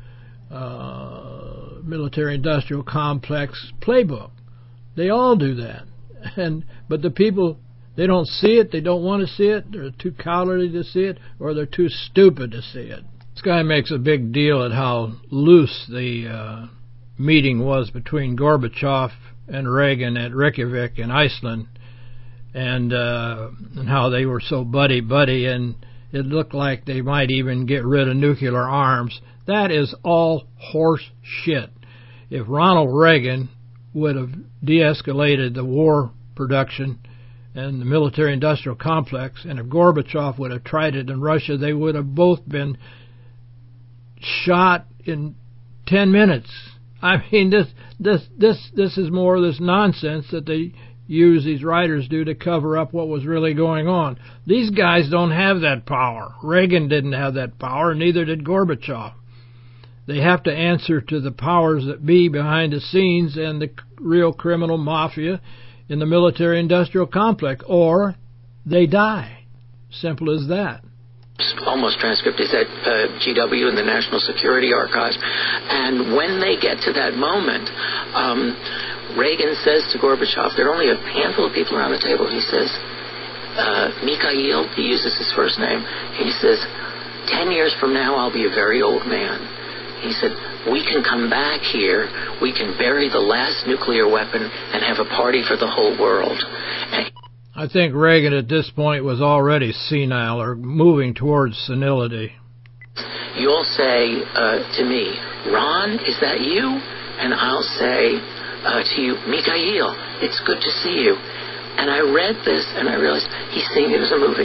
[SPEAKER 1] uh, military-industrial complex playbook. They all do that, and but the people, they don't see it, they don't want to see it, they're too cowardly to see it, or they're too stupid to see it. This guy makes a big deal at how loose the uh, meeting was between Gorbachev and Reagan at Reykjavik in Iceland, and uh, and how they were so buddy-buddy, and it looked like they might even get rid of nuclear arms. That is all horse shit. If Ronald Reagan would have de-escalated the war production and the military-industrial complex, and if Gorbachev would have tried it in Russia, they would have both been shot in ten minutes. I mean, this this this this is more of this nonsense that they use, these writers do, to cover up what was really going on. These guys don't have that power. Reagan didn't have that power, neither did Gorbachev. They have to answer to the powers that be behind the scenes and the real criminal mafia in the military-industrial complex, or they die. Simple as that.
[SPEAKER 2] Almost transcript is at uh, G W in the National Security Archives. And when they get to that moment, um, Reagan says to Gorbachev, there are only a handful of people around the table. He says, uh, Mikhail, he uses his first name, he says, ten years from now I'll be a very old man. He said, we can come back here, we can bury the last nuclear weapon and have a party for the whole world. And
[SPEAKER 1] I think Reagan at this point was already senile, or moving towards senility.
[SPEAKER 2] You'll say uh, to me, Ron, is that you? And I'll say uh, to you, Mikhail, it's good to see you. And I read this and I realized he's seeing it as a movie.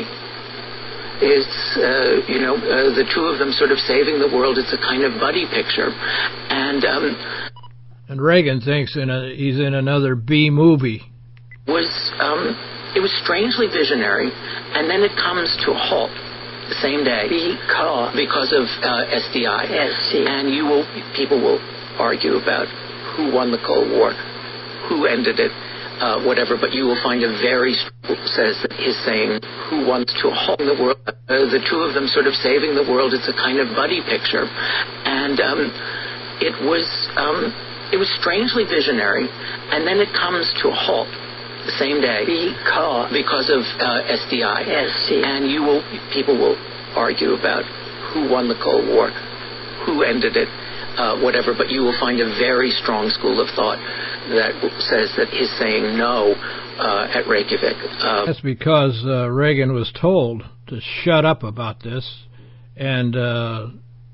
[SPEAKER 2] It's, uh, you know, uh, the two of them sort of saving the world. It's a kind of buddy picture. And um,
[SPEAKER 1] and Reagan thinks in a, he's in another B movie.
[SPEAKER 2] Was... Um, It was strangely visionary, and then it comes to a halt the same day because, because of uh, S D I.
[SPEAKER 3] S D I.
[SPEAKER 2] And you will, people will argue about who won the Cold War, who ended it, uh, whatever. But you will find a very strong says that his saying who wants to halt the world. Uh, the two of them sort of saving the world. It's a kind of buddy picture, and um, it was um, it was strangely visionary, and then it comes to a halt the same day because, because of uh, S D I.
[SPEAKER 3] S D I.
[SPEAKER 2] And you will, people will argue about who won the Cold War, who ended it, uh, whatever. But you will find a very strong school of thought that says that his saying no uh, at Reykjavik. Uh,
[SPEAKER 1] That's because uh, Reagan was told to shut up about this and uh,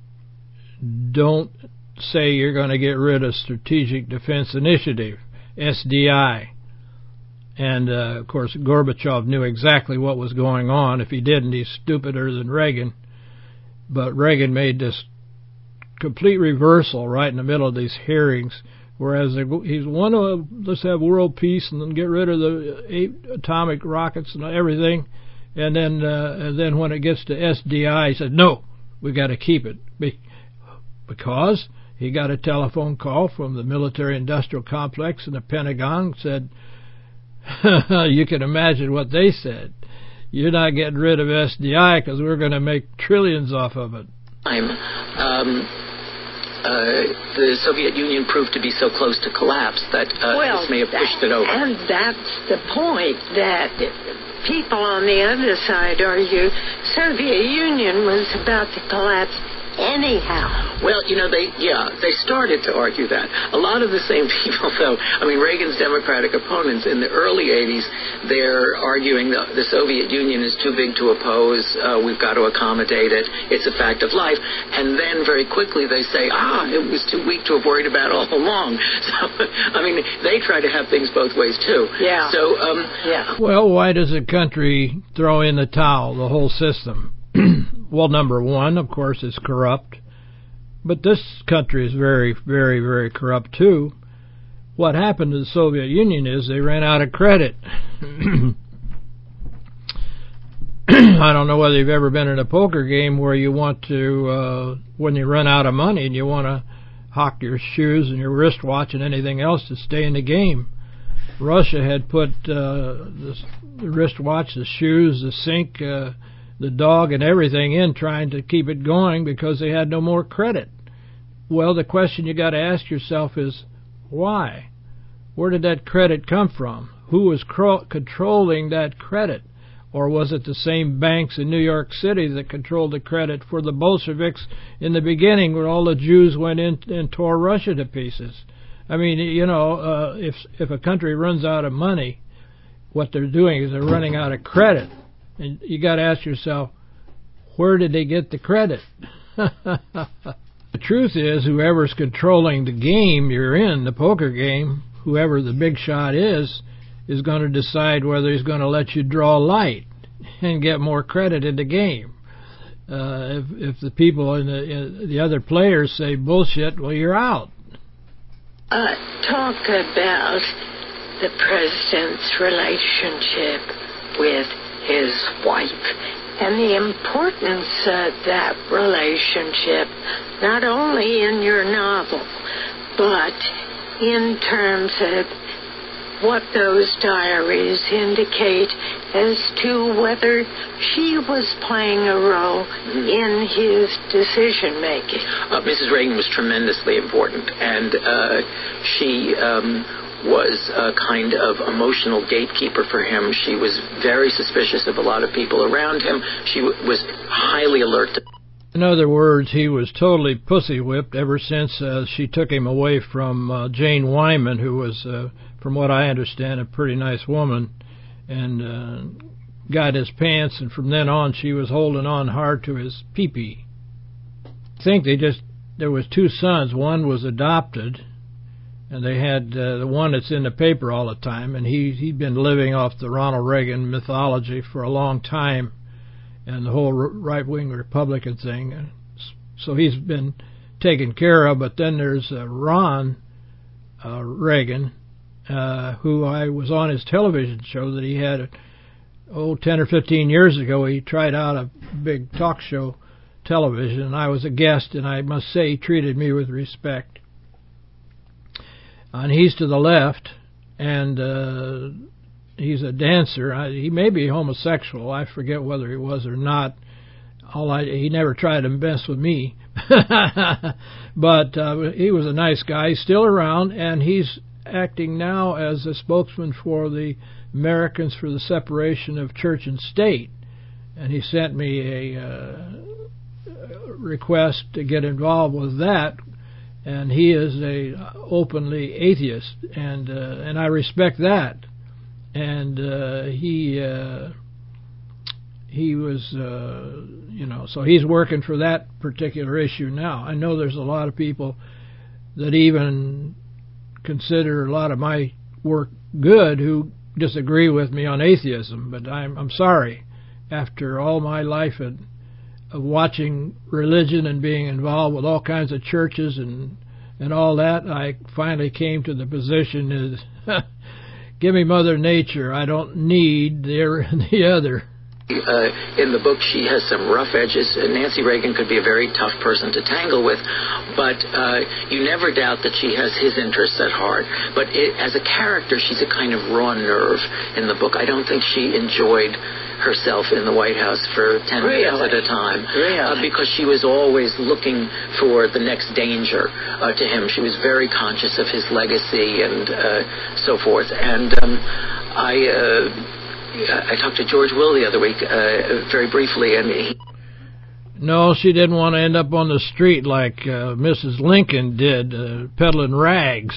[SPEAKER 1] don't say you're going to get rid of Strategic Defense Initiative, S D I. And, uh, of course, Gorbachev knew exactly what was going on. If he didn't, he's stupider than Reagan. But Reagan made this complete reversal right in the middle of these hearings, whereas he's one of, let's have world peace and then get rid of the eight atomic rockets and everything. And then uh, and then when it gets to S D I, he said, no, we got to keep it. Be- because he got a telephone call from the military-industrial complex in the Pentagon, said, you can imagine what they said. You're not getting rid of S D I because we're going to make trillions off of it.
[SPEAKER 2] I'm, um, uh, the Soviet Union proved to be so close to collapse that uh,
[SPEAKER 3] well,
[SPEAKER 2] this may have pushed it over.
[SPEAKER 3] And that's the point, that people on the other side argue Soviet Union was about to collapse anyhow.
[SPEAKER 2] Well, you know, they, yeah, they started to argue that. A lot of the same people, though, I mean, Reagan's Democratic opponents in the early eighties, they're arguing that the Soviet Union is too big to oppose, uh, we've got to accommodate it, it's a fact of life. And then very quickly they say, ah, it was too weak to have worried about all along. So, I mean, they try to have things both ways, too.
[SPEAKER 3] Yeah.
[SPEAKER 2] So, um,
[SPEAKER 3] yeah.
[SPEAKER 1] Well, why does a country throw in the towel, the whole system? Well, number one, of course, is corrupt. But this country is very, very, very corrupt, too. What happened to the Soviet Union is they ran out of credit. I don't know whether you've ever been in a poker game where you want to, uh, when you run out of money and you want to hawk your shoes and your wristwatch and anything else to stay in the game. Russia had put uh, the, the wristwatch, the shoes, the sink, uh, the dog and everything in trying to keep it going because they had no more credit. Well, the question you got to ask yourself is, why? Where did that credit come from? Who was cro- controlling that credit? Or was it the same banks in New York City that controlled the credit for the Bolsheviks in the beginning where all the Jews went in and tore Russia to pieces? I mean, you know, uh, if if a country runs out of money, what they're doing is they're running out of credit. And you got to ask yourself, where did they get the credit? The truth is, whoever's controlling the game you're in, the poker game, whoever the big shot is, is going to decide whether he's going to let you draw light and get more credit in the game. Uh, if, if the people in the, in the other players say bullshit, well, you're out.
[SPEAKER 3] Uh, talk about the president's relationship with his wife and the importance of that relationship, not only in your novel, but in terms of what those diaries indicate as to whether she was playing a role in his decision-making.
[SPEAKER 2] Uh, Missus Reagan was tremendously important, and uh, she... Um, was a kind of emotional gatekeeper for him. She was very suspicious of a lot of people around him. She w- was highly alert to...
[SPEAKER 1] In other words, he was totally pussy-whipped ever since uh, she took him away from uh, Jane Wyman, who was, uh, from what I understand, a pretty nice woman, and uh, got his pants, and from then on she was holding on hard to his pee-pee. I think they just... There was two sons. One was adopted, and they had uh, the one that's in the paper all the time, and he, he'd been living off the Ronald Reagan mythology for a long time, and the whole right-wing Republican thing. So he's been taken care of. But then there's uh, Ron uh, Reagan, uh, who I was on his television show that he had, oh, ten or fifteen years ago. He tried out a big talk show television, and I was a guest, and I must say he treated me with respect. And he's to the left, and uh, he's a dancer. I, he may be homosexual. I forget whether he was or not. All I, he never tried to mess with me. But uh, he was a nice guy. He's still around, and he's acting now as a spokesman for the Americans for the Separation of Church and State. And he sent me a uh, request to get involved with that. And he is a openly atheist, and uh, and I respect that. And uh, he uh, he was, uh, you know, so he's working for that particular issue now. I know there's a lot of people that even consider a lot of my work good who disagree with me on atheism, but I'm I'm sorry. After all my life of, of watching religion and being involved with all kinds of churches and and all that, I finally came to the position is, give me Mother Nature. I don't need the, the other.
[SPEAKER 2] Uh, in the book, she has some rough edges. Nancy Reagan could be a very tough person to tangle with, but uh, you never doubt that she has his interests at heart. But it, as a character, she's a kind of raw nerve in the book. I don't think she enjoyed herself in the White House for ten
[SPEAKER 3] really?
[SPEAKER 2] minutes at a time,
[SPEAKER 3] really?
[SPEAKER 2] uh, because she was always looking for the next danger uh, to him. She was very conscious of his legacy and uh, so forth. And um, I... Uh, I talked to George Will the other week, uh, very briefly, and he...
[SPEAKER 1] No, she didn't want to end up on the street like uh, Missus Lincoln did, uh, peddling rags.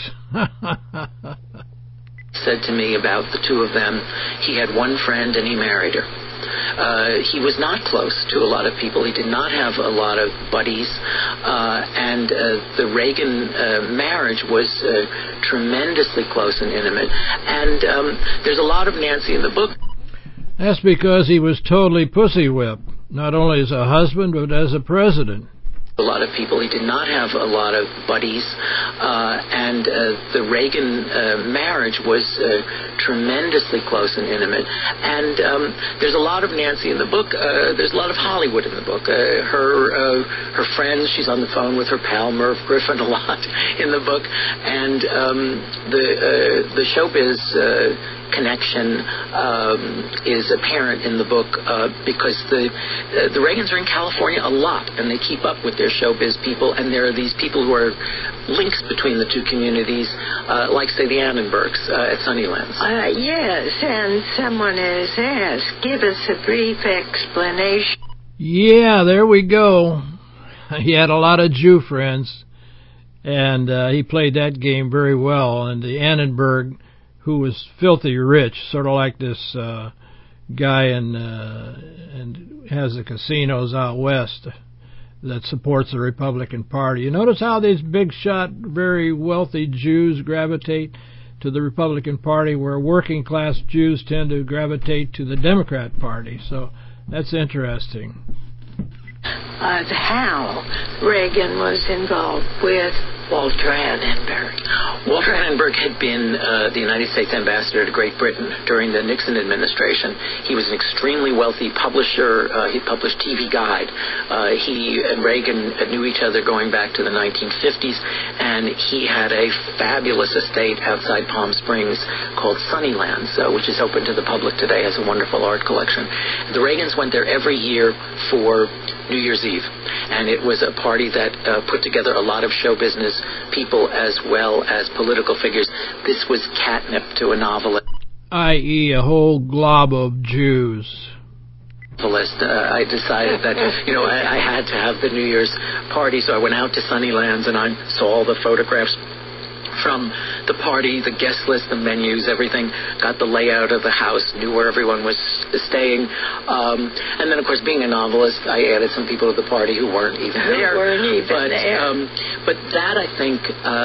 [SPEAKER 2] said to me about the two of them, he had one friend and he married her. Uh, he was not close to a lot of people. He did not have a lot of buddies. Uh, and uh, the Reagan uh, marriage was uh, tremendously close and intimate. And um, there's a lot of Nancy in the book.
[SPEAKER 1] That's because he was totally pussy whipped, not only as a husband, but as a president.
[SPEAKER 2] A lot of people. He did not have a lot of buddies, uh, and uh, the Reagan uh, marriage was uh, tremendously close and intimate. And um, there's a lot of Nancy in the book. Uh, there's a lot of Hollywood in the book. Uh, her uh, her friends. She's on the phone with her pal Merv Griffin a lot in the book, and um, the uh, the showbiz Uh, connection um, is apparent in the book uh, because the uh, the Reagans are in California a lot, and they keep up with their showbiz people, and there are these people who are links between the two communities, uh, like, say, the Annenbergs uh, at Sunnylands.
[SPEAKER 3] Uh, yes, and someone has asked, give us a brief explanation.
[SPEAKER 1] Yeah, there we go. He had a lot of Jew friends, and uh, he played that game very well, and the Annenberg, who was filthy rich, sort of like this uh, guy in, uh, and has the casinos out west that supports the Republican Party. You notice how these big shot, very wealthy Jews gravitate to the Republican Party, where working class Jews tend to gravitate to the Democrat Party. So that's interesting.
[SPEAKER 3] Uh, how Reagan was involved with Walter Annenberg.
[SPEAKER 2] Walter Annenberg had been uh, the United States ambassador to Great Britain during the Nixon administration. He was an extremely wealthy publisher. Uh, he published T V Guide. Uh, he and Reagan knew each other going back to the nineteen fifties, and he had a fabulous estate outside Palm Springs called Sunnylands, uh, which is open to the public today, has a wonderful art collection. The Reagans went there every year for New Year's Eve, and it was a party that uh, put together a lot of show business people as well as political figures. This was catnip to a novelist.
[SPEAKER 1] that is a whole glob of Jews.
[SPEAKER 2] Uh, I decided that, you know, I, I had to have the New Year's party, so I went out to Sunnylands and I saw all the photographs from the party, the guest list, the menus, everything, got the layout of the house, knew where everyone was staying. Um, and then, of course, being a novelist, I added some people to the party who weren't even
[SPEAKER 3] who
[SPEAKER 2] there.
[SPEAKER 3] weren't even
[SPEAKER 2] but,
[SPEAKER 3] there. Um,
[SPEAKER 2] but that, I think,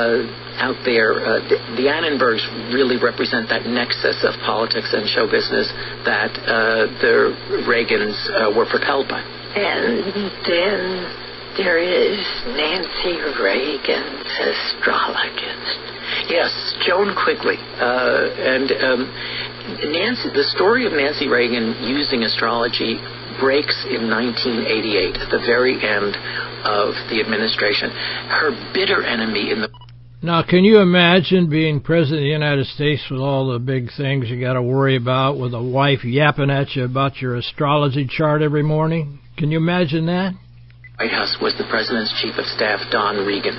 [SPEAKER 2] uh, out there, uh, the, the Annenbergs really represent that nexus of politics and show business that uh, the Reagans uh, were propelled by.
[SPEAKER 3] And then there is Nancy Reagan's astrologist.
[SPEAKER 2] Yes, Joan Quigley. Uh, and um, Nancy, the story of Nancy Reagan using astrology breaks in nineteen eighty-eight, at the very end of the administration. Her bitter enemy in the...
[SPEAKER 1] Now, can you imagine being president of the United States with all the big things you got to worry about, with a wife yapping at you about your astrology chart every morning? Can you imagine that?
[SPEAKER 2] White House was the president's chief of staff, Don Regan,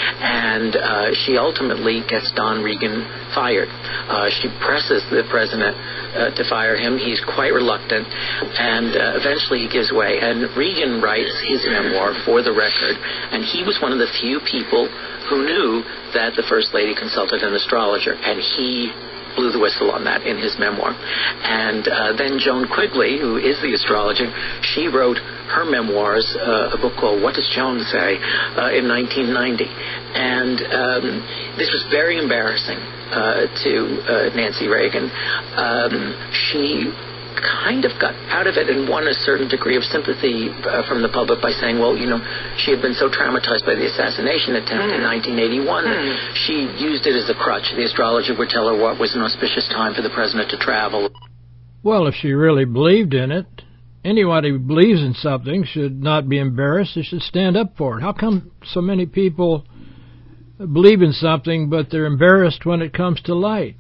[SPEAKER 2] and uh, she ultimately gets Don Regan fired. Uh, she presses the president uh, to fire him. He's quite reluctant, and uh, eventually he gives way. And Regan writes his memoir for the record, and he was one of the few people who knew that the First Lady consulted an astrologer, and he blew the whistle on that in his memoir. And uh, then Joan Quigley, who is the astrologer, she wrote her memoirs, uh, a book called What Does Joan Say, uh, in nineteen ninety. And um, this was very embarrassing uh, to uh, Nancy Reagan. Um, she kind of got out of it and won a certain degree of sympathy uh, from the public by saying, well, you know, she had been so traumatized by the assassination attempt mm. in nineteen eighty-one mm. that she used it as a crutch. The astrologer would tell her what was an auspicious time for the president to travel.
[SPEAKER 1] Well, if she really believed in it, anybody who believes in something should not be embarrassed. They should stand up for it. How come so many people believe in something, but they're embarrassed when it comes to light?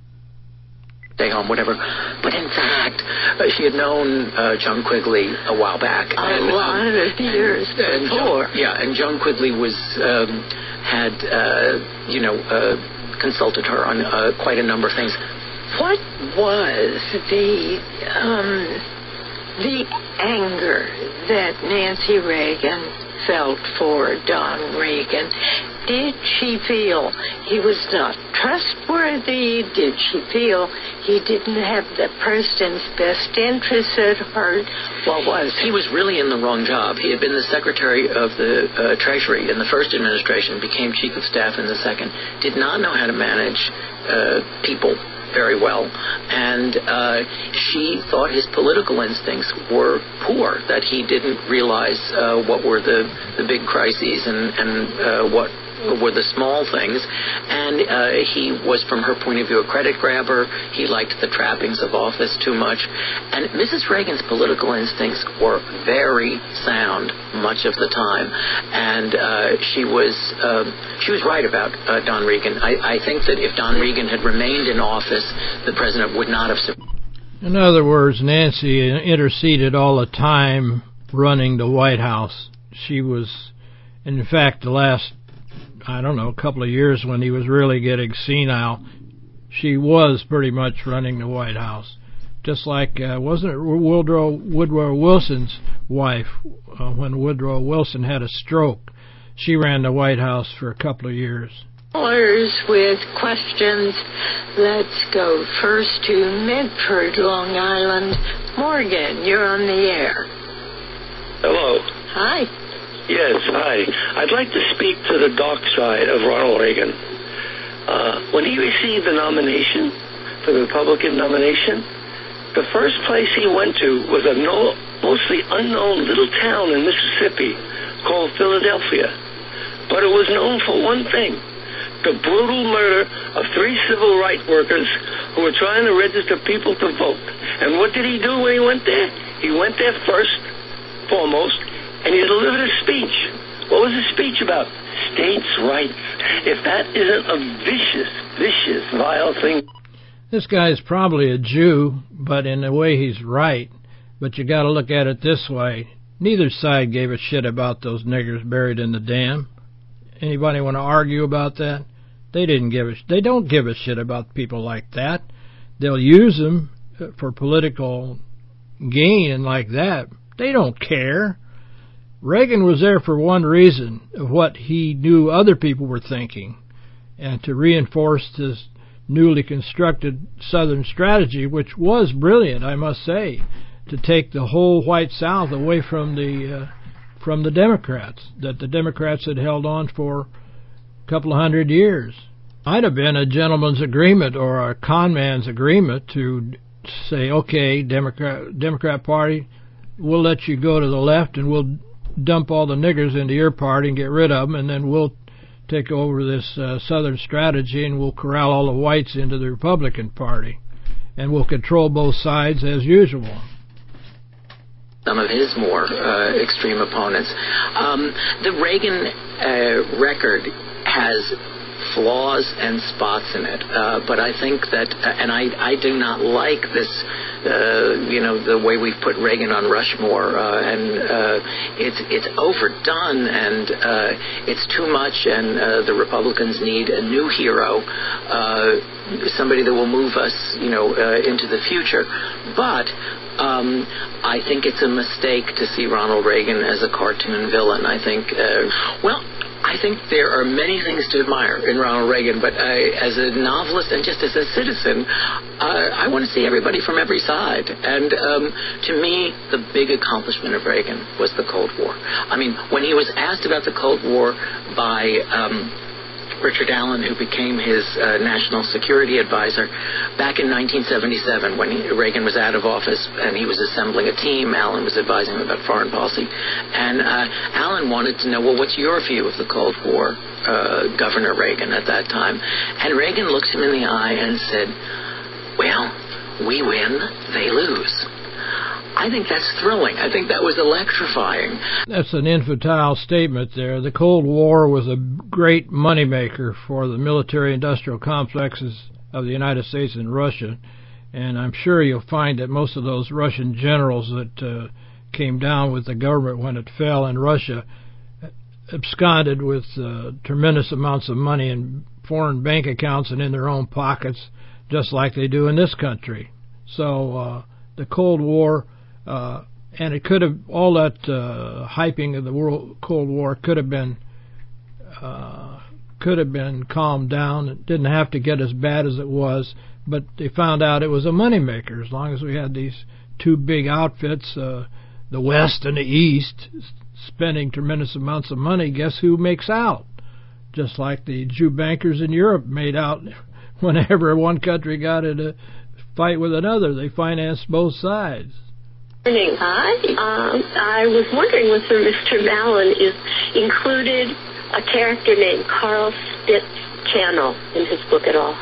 [SPEAKER 2] Stay home, whatever. But in fact, uh, she had known uh, Joan Quigley a while back.
[SPEAKER 3] A and, lot um, of years
[SPEAKER 2] and,
[SPEAKER 3] before.
[SPEAKER 2] And Joan, yeah, and Joan Quigley was um, had uh, you know uh, consulted her on uh, quite a number of things.
[SPEAKER 3] What was the um, the anger that Nancy Reagan felt for Don Regan? Did she feel he was not trustworthy? Did she feel he didn't have the president's best interests at heart? What was it?
[SPEAKER 2] He was really in the wrong job. He had been the Secretary of the uh, Treasury in the first administration, became Chief of Staff in the second, did not know how to manage uh, people very well, and uh, she thought his political instincts were poor, that he didn't realize uh, what were the, the big crises and, and uh, what were the small things, and uh, he was, from her point of view, a credit grabber. He liked the trappings of office too much, and Missus Reagan's political instincts were very sound much of the time, and uh, she was uh, she was right about uh, Don Regan. I, I think that if Don Regan had remained in office, the president would not have.
[SPEAKER 1] In other words, Nancy interceded all the time running the White House. She was, in fact, the last I don't know, a couple of years when he was really getting senile, she was pretty much running the White House. Just like, uh, wasn't it Woodrow, Woodrow Wilson's wife, uh, when Woodrow Wilson had a stroke? She ran the White House for a couple of years.
[SPEAKER 3] With questions, let's go first to Medford, Long Island. Morgan, you're on the air.
[SPEAKER 4] Hello.
[SPEAKER 3] Hi.
[SPEAKER 4] Yes, hi. I'd like to speak to the dark side of Ronald Reagan. Uh, when he received the nomination, for the Republican nomination, the first place he went to was a no, mostly unknown little town in Mississippi called Philadelphia. But it was known for one thing, the brutal murder of three civil rights workers who were trying to register people to vote. And what did he do when he went there? He went there first, foremost, and he delivered a speech. What was his speech about? States' rights. If that isn't a vicious, vicious, vile thing.
[SPEAKER 1] This guy's probably a Jew, but in a way he's right. But you got to look at it this way. Neither side gave a shit about those niggers buried in the dam. Anybody want to argue about that? They didn't give a. They don't give a shit about people like that. They'll use them for political gain and like that. They don't care. Reagan was there for one reason, of what he knew other people were thinking, and to reinforce his newly constructed Southern strategy, which was brilliant, I must say, to take the whole white South away from the uh, from the Democrats, that the Democrats had held on for a couple of hundred years. Might have been a gentleman's agreement or a con man's agreement to say, okay, Democrat Democrat Party, we'll let you go to the left and we'll dump all the niggers into your party and get rid of them, and then we'll take over this uh, Southern strategy and we'll corral all the whites into the Republican Party, and we'll control both sides as usual.
[SPEAKER 2] Some of his more uh, extreme opponents. Um, the Reagan uh, record has flaws and spots in it, uh, but I think that, uh, and I, I do not like this, uh, you know, the way we've put Reagan on Rushmore, uh, and uh, it's it's overdone, and uh, it's too much, and uh, the Republicans need a new hero, uh, somebody that will move us, you know, uh, into the future. But Um, I think it's a mistake to see Ronald Reagan as a cartoon villain. I think, uh, well, I think there are many things to admire in Ronald Reagan, but I, as a novelist and just as a citizen, uh, I want to see everybody from every side. And um, to me, the big accomplishment of Reagan was the Cold War. I mean, when he was asked about the Cold War by Um, Richard Allen, who became his uh, national security advisor back in nineteen seventy-seven when he, Reagan was out of office and he was assembling a team. Allen was advising him about foreign policy. And uh, Allen wanted to know, well, what's your view of the Cold War, uh, Governor Reagan at that time? And Reagan looked him in the eye and said, well, we win, they lose. I think that's thrilling. I think that was electrifying.
[SPEAKER 1] That's an infantile statement there. The Cold War was a great moneymaker for the military-industrial complexes of the United States and Russia, and I'm sure you'll find that most of those Russian generals that uh, came down with the government when it fell in Russia absconded with uh, tremendous amounts of money in foreign bank accounts and in their own pockets, just like they do in this country. So uh, the Cold War, uh, and it could have, all that uh, hyping of the World Cold War could have been uh, could have been calmed down. It didn't have to get as bad as it was, but they found out it was a moneymaker. As long as we had these two big outfits, uh, the West and the East, spending tremendous amounts of money, guess who makes out? Just like the Jew bankers in Europe made out whenever one country got in a fight with another. They financed both sides.
[SPEAKER 5] Morning. Hi. Um, I was wondering whether Mister Mallon is included a character named Carl Spitz-Channel in his book at all.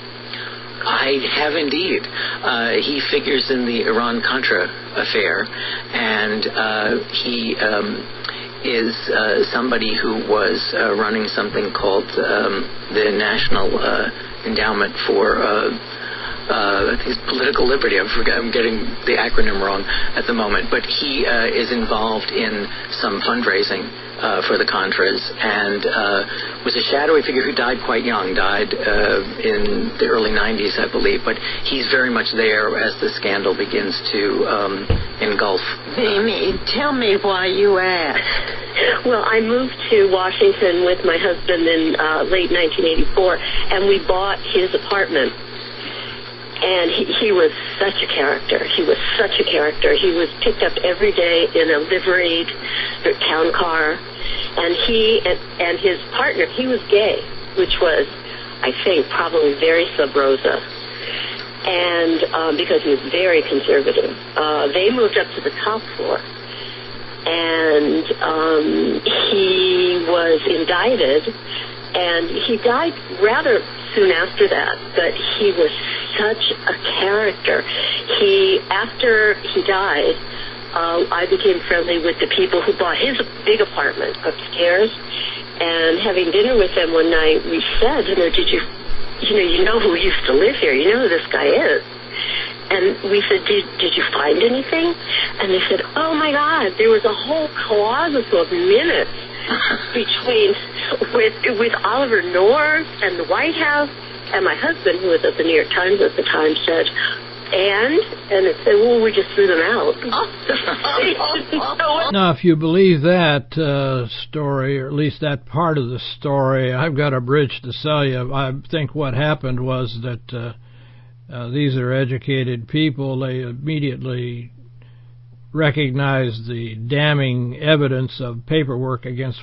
[SPEAKER 2] I have indeed. Uh, he figures in the Iran-Contra affair, and uh, he um, is uh, somebody who was uh, running something called um, the National uh, Endowment for uh, uh, I think it's Political Liberty. I forget, I'm getting the acronym wrong at the moment, but he uh, is involved in some fundraising Uh, for the Contras, and uh, was a shadowy figure who died quite young, died uh, in the early nineties, I believe, but he's very much there as the scandal begins to um, engulf.
[SPEAKER 3] Mimi, tell me why you asked.
[SPEAKER 5] Well, I moved to Washington with my husband in uh, late nineteen eighty-four, and we bought his apartment. And he, he was such a character. He was such a character. He was picked up every day in a liveried town car. And he and, and his partner, he was gay, which was, I think, probably very sub rosa. And um, because he was very conservative. Uh, they moved up to the top floor. And um, he was indicted. And he died rather soon after that. But he was such a character. He, after he died, uh, I became friendly with the people who bought his big apartment upstairs. And having dinner with them one night, we said, you know, did you, you know, you know who used to live here. You know who this guy is. And we said, did, did you find anything? And they said, oh, my God, there was a whole closet of minutes between with with Oliver North and the White House. And my husband, who was at the New York Times at the time, said, and? And it said, well, we just threw them out.
[SPEAKER 1] Now, if you believe that uh, story, or at least that part of the story, I've got a bridge to sell you. I think what happened was that uh, uh, these are educated people. They immediately recognized the damning evidence of paperwork against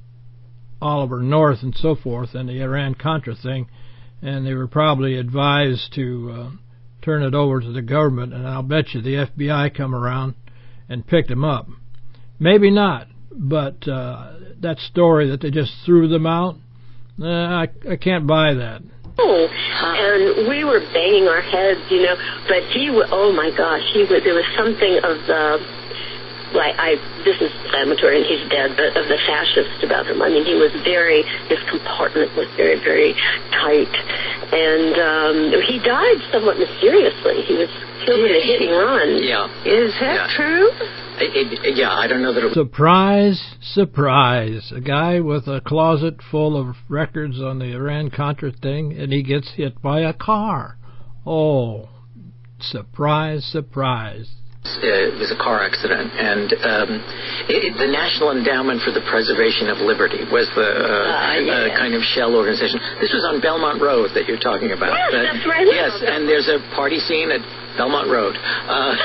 [SPEAKER 1] Oliver North and so forth, and the Iran-Contra thing, and they were probably advised to uh, turn it over to the government, and I'll bet you the F B I come around and picked them up. Maybe not, but uh, that story that they just threw them out, uh, I, I can't buy that.
[SPEAKER 5] Oh, and we were banging our heads, you know, but he, w- oh my gosh, he was, there was something of the, like, I, this is inflammatory and he's dead, but of the fascist about him. I mean, he was very, his compartment was very, very tight. And um, he died somewhat mysteriously. He was killed in a hit and run.
[SPEAKER 2] Yeah.
[SPEAKER 5] Is that
[SPEAKER 2] yeah.
[SPEAKER 5] true?
[SPEAKER 2] It, it, yeah, I don't know that it was...
[SPEAKER 1] Surprise, surprise. A guy with a closet full of records on the Iran-Contra thing, and he gets hit by a car. Oh, surprise, surprise.
[SPEAKER 2] Uh, it was a car accident, and um, it, the National Endowment for the Preservation of Liberty was the uh,
[SPEAKER 5] uh, yeah.
[SPEAKER 2] uh, kind of shell organization. This was on Belmont Road that you're talking about.
[SPEAKER 5] Yes,
[SPEAKER 2] that,
[SPEAKER 5] that's right.
[SPEAKER 2] Yes, and there's a party scene at Belmont Road uh,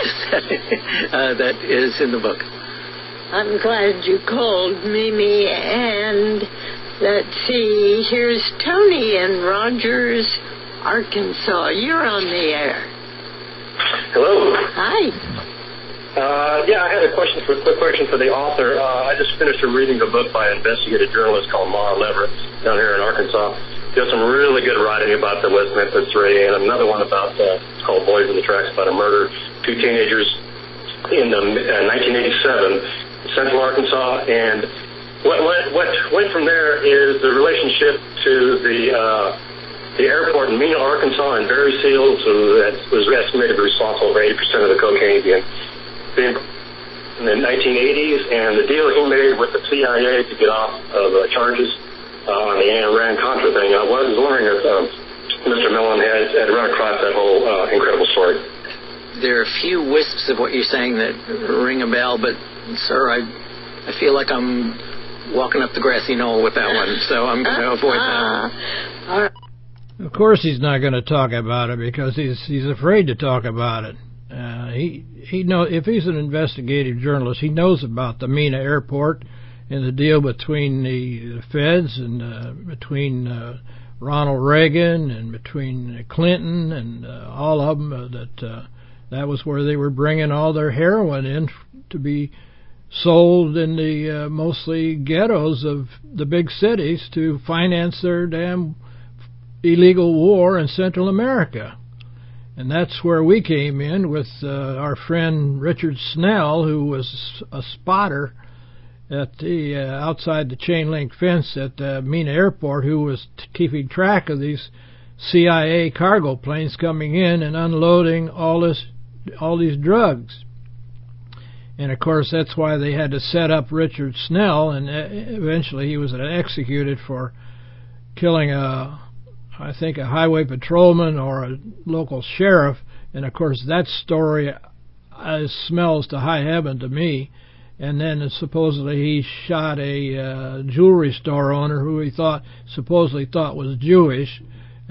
[SPEAKER 2] uh, that is in the book.
[SPEAKER 3] I'm glad you called, Mimi, and let's see, here's Tony in Rogers, Arkansas. You're on the air.
[SPEAKER 6] Hello.
[SPEAKER 3] Hi.
[SPEAKER 6] Uh, yeah, I had a question for a quick question for the author. Uh, I just finished reading a book by an investigative journalist called Mara Leverett down here in Arkansas. She has some really good writing about the West Memphis Three, and another one about uh, it's called Boys in the Tracks, about a murder, two teenagers in the, uh, nineteen eighty-seven, Central Arkansas, and what, what, what went from there is the relationship to the uh, the airport in Mena, Arkansas, and Barry Seals, who was estimated to be responsible for eighty percent of the cocaine being, being in the nineteen eighties, and the deal he made with the C I A to get off of uh, charges uh, on the Iran-Contra thing. I was wondering if um, Mister Millen had, had run across that whole uh, incredible story.
[SPEAKER 2] There are a few wisps of what you're saying that ring a bell, but, sir, I I feel like I'm walking up the grassy knoll with that one, so I'm going to avoid that.
[SPEAKER 3] All right.
[SPEAKER 1] Of course he's not going to talk about it because he's he's afraid to talk about it. Uh, he he know if he's an investigative journalist, he knows about the Mena Airport and the deal between the, the feds and uh, between uh, Ronald Reagan and between Clinton and uh, all of them. Uh, that uh, that was where they were bringing all their heroin in to be sold in the uh, mostly ghettos of the big cities to finance their damn illegal war in Central America. And that's where we came in with uh, our friend Richard Snell, who was a spotter at the uh, outside the chain link fence at uh, Mena Airport, who was t- keeping track of these C I A cargo planes coming in and unloading all this all these drugs. And of course that's why they had to set up Richard Snell, and eventually he was executed for killing a I think a highway patrolman or a local sheriff. And of course that story uh, smells to high heaven to me. And then uh, supposedly he shot a uh, jewelry store owner who he thought supposedly thought was Jewish.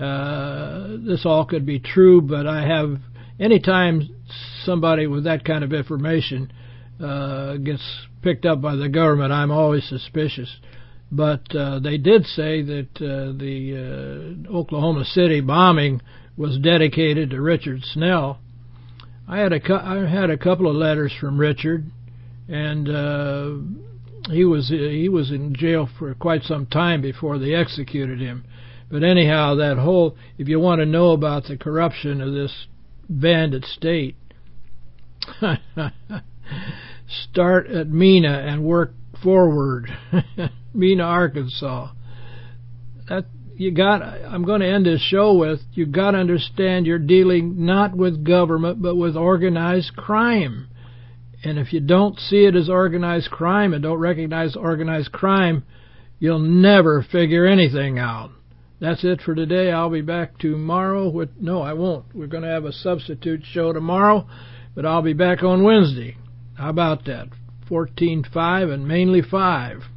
[SPEAKER 1] Uh, this all could be true, but I have anytime somebody with that kind of information uh, gets picked up by the government, I'm always suspicious. But uh, they did say that uh, the uh, Oklahoma City bombing was dedicated to Richard Snell. I had a cu- I had a couple of letters from Richard, and uh, he was he was in jail for quite some time before they executed him. But anyhow, that whole, if you want to know about the corruption of this bandit state, start at Mena and work forward. Mena, Arkansas. That you got. I'm going to end this show with, you got to understand you're dealing not with government but with organized crime. And if you don't see it as organized crime and don't recognize organized crime, you'll never figure anything out. That's it for today. I'll be back tomorrow with, no, I won't. We're going to have a substitute show tomorrow, but I'll be back on Wednesday. How about that? fourteen five and mainly five.